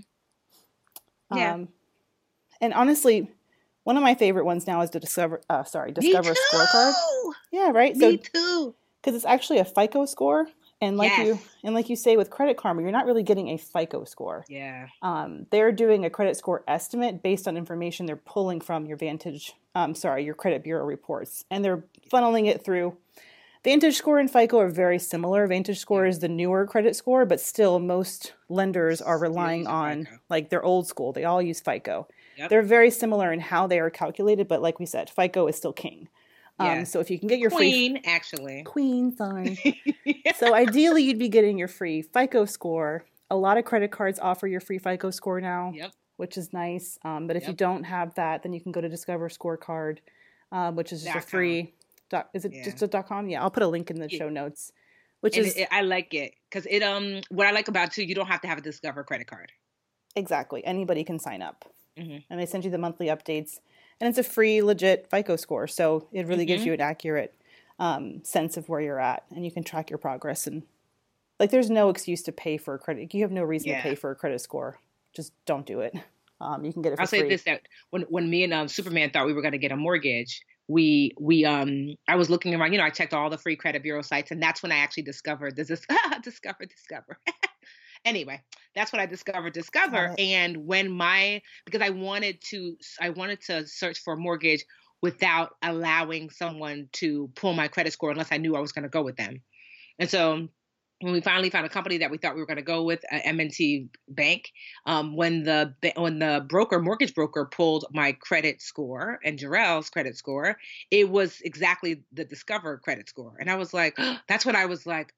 Yeah. Um, and honestly, one of my favorite ones now is the Discover, uh, sorry, Discover Scorecard. Yeah, right. Me so, too. Because it's actually a FICO score. And like yes. you and like you say with Credit Karma, you're not really getting a FICO score. Yeah. Um, they're doing a credit score estimate based on information they're pulling from your Vantage, um, sorry, your credit bureau reports. And they're funneling it through. Vantage Score and FICO are very similar. Vantage Score is the newer credit score, but still most lenders are relying on FICO. Like their old school. They all use FICO. Yep. They're very similar in how they are calculated, but like we said, FICO is still king. Um, yeah. So if you can get your Queen, free... actually. Queen, sorry. Yeah. So ideally, you'd be getting your free FICO score. A lot of credit cards offer your free FICO score now, yep. which is nice. Um, but if yep. you don't have that, then you can go to Discover Scorecard, um, which is just dot a free... Dot, is it yeah. just a dot com? Yeah, I'll put a link in the yeah. show notes. Which and is... It, I like it. Because it um, what I like about it, too, you don't have to have a Discover credit card. Exactly. Anybody can sign up. Mm-hmm. And they send you the monthly updates. And it's a free, legit FICO score. So it really mm-hmm. gives you an accurate um, sense of where you're at. And you can track your progress. And like, there's no excuse to pay for a credit. You have no reason yeah. to pay for a credit score. Just don't do it. Um, you can get it for I'll free. I'll say this, that when, when me and um, Superman thought we were going to get a mortgage, we, we, um, I was looking around, you know, I checked all the free credit bureau sites. And that's when I actually discovered this, is discover, discover. Anyway, that's what I discovered, Discover. And when my, because I wanted to, I wanted to search for a mortgage without allowing someone to pull my credit score unless I knew I was going to go with them. And so when we finally found a company that we thought we were going to go with, uh, M and T Bank, um, when the when the broker, mortgage broker, pulled my credit score and Jarrell's credit score, it was exactly the Discover credit score. And I was like, oh, that's when I was like,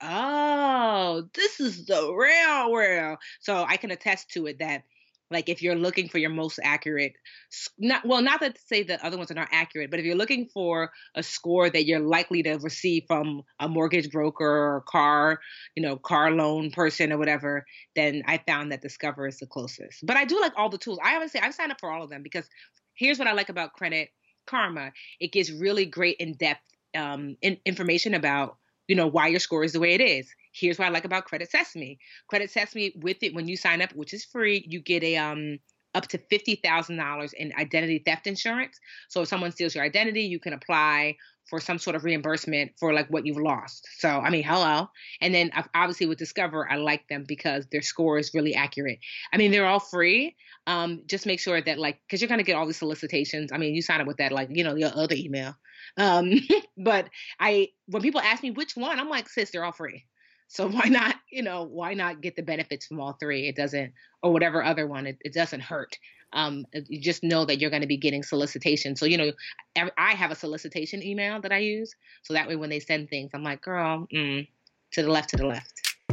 oh, this is the real, real. So I can attest to it that, like, if you're looking for your most accurate, not well, not that to say that other ones are not accurate, but if you're looking for a score that you're likely to receive from a mortgage broker or car, you know, car loan person or whatever, then I found that Discover is the closest. But I do like all the tools. I always say I've signed up for all of them because here's what I like about Credit Karma. It gives really great in-depth um, in- information about, you know, why your score is the way it is. Here's what I like about Credit Sesame. Credit Sesame, with it, when you sign up, which is free, you get a um up to fifty thousand dollars in identity theft insurance. So if someone steals your identity, you can apply for some sort of reimbursement for like what you've lost. So, I mean, hello. And then obviously with Discover, I like them because their score is really accurate. I mean, they're all free. Um, just make sure that like, cause you're going to get all these solicitations. I mean, you sign up with that, like, you know, your other email. Um, but I, when people ask me which one, I'm like, sis, they're all free. So why not, you know, why not get the benefits from all three? It doesn't, or whatever other one, it, it doesn't hurt. Um, you just know that you're going to be getting solicitation. So, you know, I have a solicitation email that I use. So that way when they send things, I'm like, girl, mm, to the left, to the left.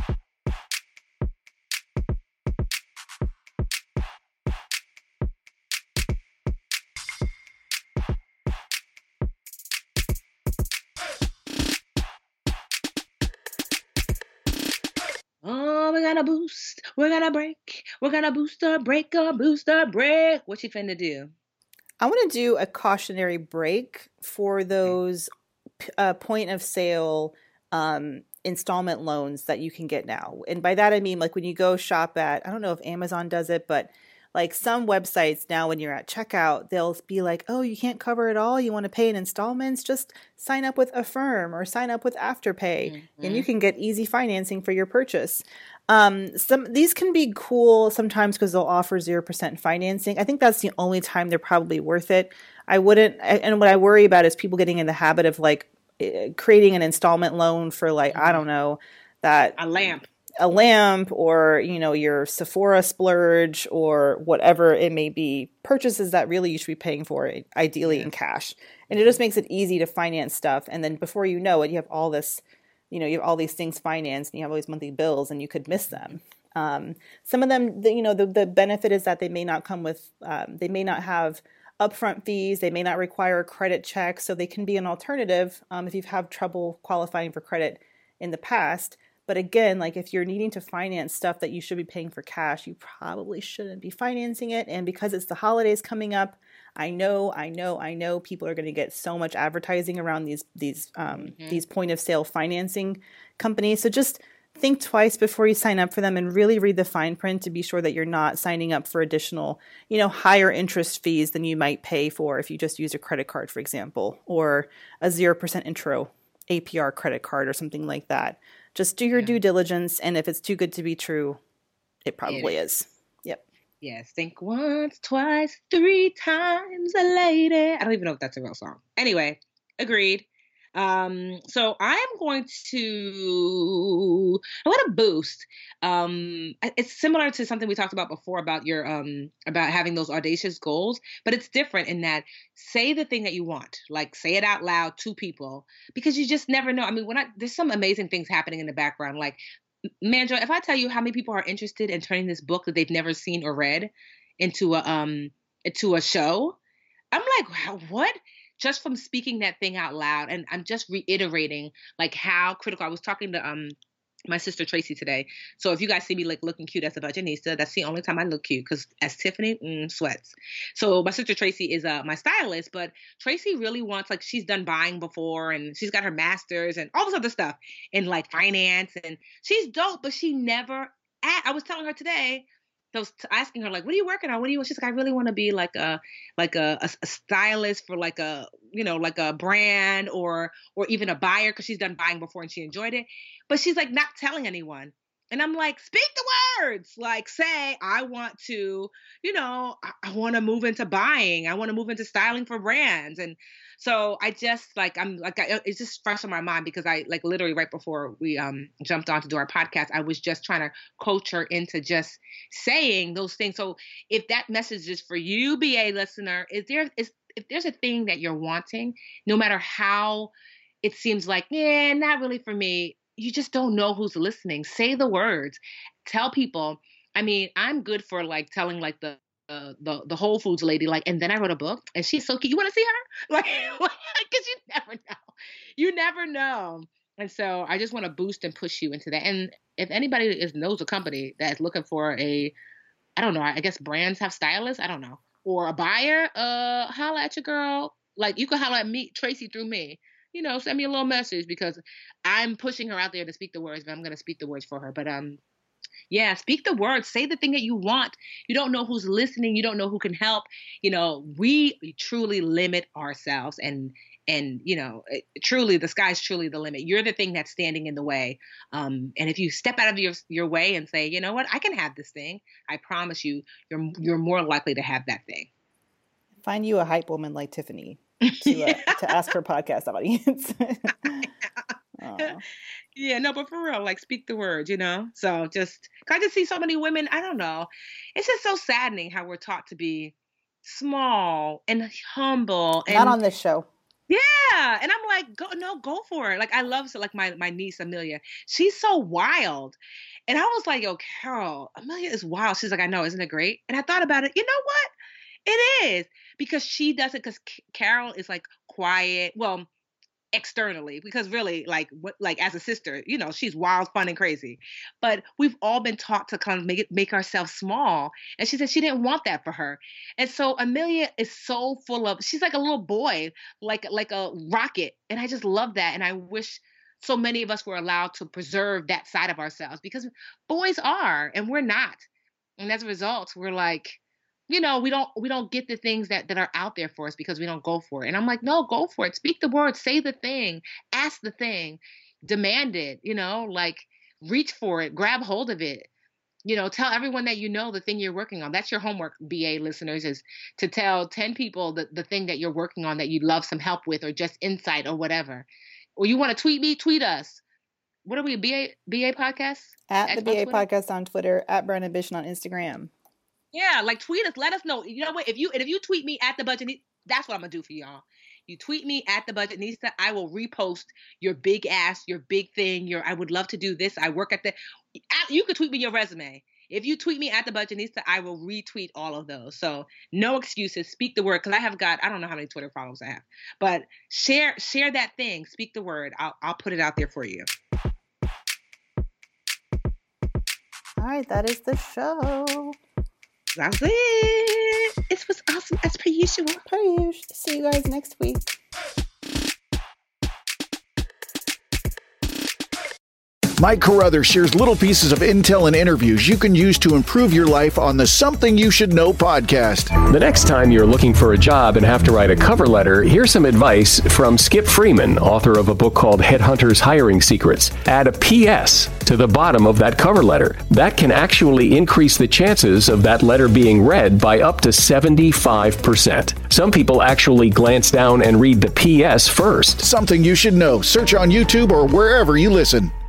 Oh, we're gonna boost, we're gonna break, we're gonna booster, breaker, booster, break. What you finna do? I want to do a cautionary break for those uh, point of sale um, installment loans that you can get now. And by that, I mean, like when you go shop at, I don't know if Amazon does it, but like some websites now when you're at checkout, they'll be like, oh, you can't cover it all. You want to pay in installments? Just sign up with Affirm or sign up with Afterpay mm-hmm. and you can get easy financing for your purchase. Um, some these can be cool sometimes because they'll offer zero percent financing. I think that's the only time they're probably worth it. I wouldn't, and what I worry about is people getting in the habit of like creating an installment loan for like, mm-hmm. I don't know, that a lamp. a lamp or, you know, your Sephora splurge or whatever it may be, purchases that really you should be paying for, ideally in cash. And it just makes it easy to finance stuff. And then before you know it, you have all this, you know, you have all these things financed and you have all these monthly bills and you could miss them. Um, some of them, the, you know, the, the benefit is that they may not come with, um, they may not have upfront fees. They may not require a credit check. So they can be an alternative um, if you've had trouble qualifying for credit in the past. But again, like if you're needing to finance stuff that you should be paying for cash, you probably shouldn't be financing it. And because it's the holidays coming up, I know, I know, I know people are going to get so much advertising around these these um, mm-hmm. these point of sale financing companies. So just think twice before you sign up for them and really read the fine print to be sure that you're not signing up for additional, you know, higher interest fees than you might pay for if you just use a credit card, for example, or a zero percent intro A P R credit card or something like that. Just do your yeah. due diligence, and if it's too good to be true, it probably it is. is. Yep. Yes. Think once, twice, three times a lady. I don't even know if that's a real song. Anyway, agreed. Um, so I am going to, I want to boost. Um, it's similar to something we talked about before about your, um, about having those audacious goals, but it's different in that say the thing that you want, like say it out loud to people, because you just never know. I mean, when I, there's some amazing things happening in the background, like Manjo, if I tell you how many people are interested in turning this book that they've never seen or read into a, um, into a show, I'm like, what? Just from speaking that thing out loud. And I'm just reiterating like how critical. I was talking to um my sister Tracy today. So if you guys see me like looking cute as a Budgetnista, that's the only time I look cute because as Tiffany mm, sweats. So my sister Tracy is uh, my stylist, but Tracy really wants, like she's done buying before and she's got her master's and all this other stuff in like finance and she's dope, but she never, I was telling her today, I was asking her, like, what are you working on? What do you, she's like, I really want to be like a, like a, a, a stylist for like a, you know, like a brand or, or even a buyer. Cause she's done buying before and she enjoyed it, but she's like not telling anyone. And I'm like, speak the words, like say, I want to, you know, I, I want to move into buying. I want to move into styling for brands. And so I just like, I'm like, I, it's just fresh on my mind because I like literally right before we um jumped on to do our podcast, I was just trying to coach her into just saying those things. So if that message is for you, B A listener, is there, is, if there's a thing that you're wanting, no matter how it seems like, yeah, not really for me, you just don't know who's listening. Say the words. Tell people. I mean, I'm good for like telling like the uh, the the Whole Foods lady like, and then I wrote a book and she's so cute. You want to see her? Like, because you never know. You never know. And so I just want to boost and push you into that. And if anybody is knows a company that is looking for a, I don't know, I guess brands have stylists. I don't know, or a buyer. Uh, holla at your girl. Like you can holla at me, Tracy, through me. You know, send me a little message because I'm pushing her out there to speak the words, but I'm going to speak the words for her. But, um, Yeah, speak the word. Say the thing that you want. You don't know who's listening. You don't know who can help. You know, we truly limit ourselves, and and you know, it, truly, the sky's truly the limit. You're the thing that's standing in the way. Um, and if you step out of your your way and say, you know what, I can have this thing, I promise you, you're you're more likely to have that thing. Find you a hype woman like Tiffany to uh, to ask her podcast audience. Yeah, no, but for real, like, speak the word, you know? So just, I just see so many women, I don't know. It's just so saddening how we're taught to be small and humble. And, not on this show. Yeah. And I'm like, go, no, go for it. Like, I love, so like my, my niece, Amelia, she's so wild. And I was like, yo, Carol, Amelia is wild. She's like, I know, isn't it great? And I thought about it. You know what? It is, because she does it, because Carol is like quiet. Well, externally, because really, like, what, like as a sister, you know, she's wild, fun, and crazy. But we've all been taught to kind of make it, make ourselves small. And she said she didn't want that for her. And so Amelia is so full of, she's like a little boy, like like a rocket. And I just love that. And I wish so many of us were allowed to preserve that side of ourselves, because boys are, and we're not. And as a result, we're like, you know, we don't we don't get the things that, that are out there for us because we don't go for it. And I'm like, no, go for it. Speak the word, say the thing, ask the thing, demand it, you know, like, reach for it, grab hold of it. You know, tell everyone that you know the thing you're working on. That's your homework, B A listeners, is to tell ten people the, the thing that you're working on that you'd love some help with, or just insight or whatever. Or you want to tweet me, tweet us. What are we, B A B A podcast? At At the B A Twitter? podcast on Twitter, at Brown Ambition on Instagram. Yeah, like, tweet us. Let us know. You know what? If you and if you tweet me at the budget, that's what I'm gonna do for y'all. You tweet me at the budget Nista, I will repost your big ass, your big thing. Your I would love to do this. I work at the. You could tweet me your resume. If you tweet me at the budget Nista, I will retweet all of those. So no excuses. Speak the word, because I have got, I don't know how many Twitter followers I have, but share share that thing. Speak the word. I'll I'll put it out there for you. All right, that is the show. That's it. It was awesome as per usual. Per usual. See you guys next week. Mike Carruthers shares little pieces of intel and interviews you can use to improve your life on the Something You Should Know podcast. The next time you're looking for a job and have to write a cover letter, here's some advice from Skip Freeman, author of a book called Headhunters Hiring Secrets. Add a P S to the bottom of that cover letter. That can actually increase the chances of that letter being read by up to seventy-five percent. Some people actually glance down and read the P S first. Something You Should Know. Search on YouTube or wherever you listen.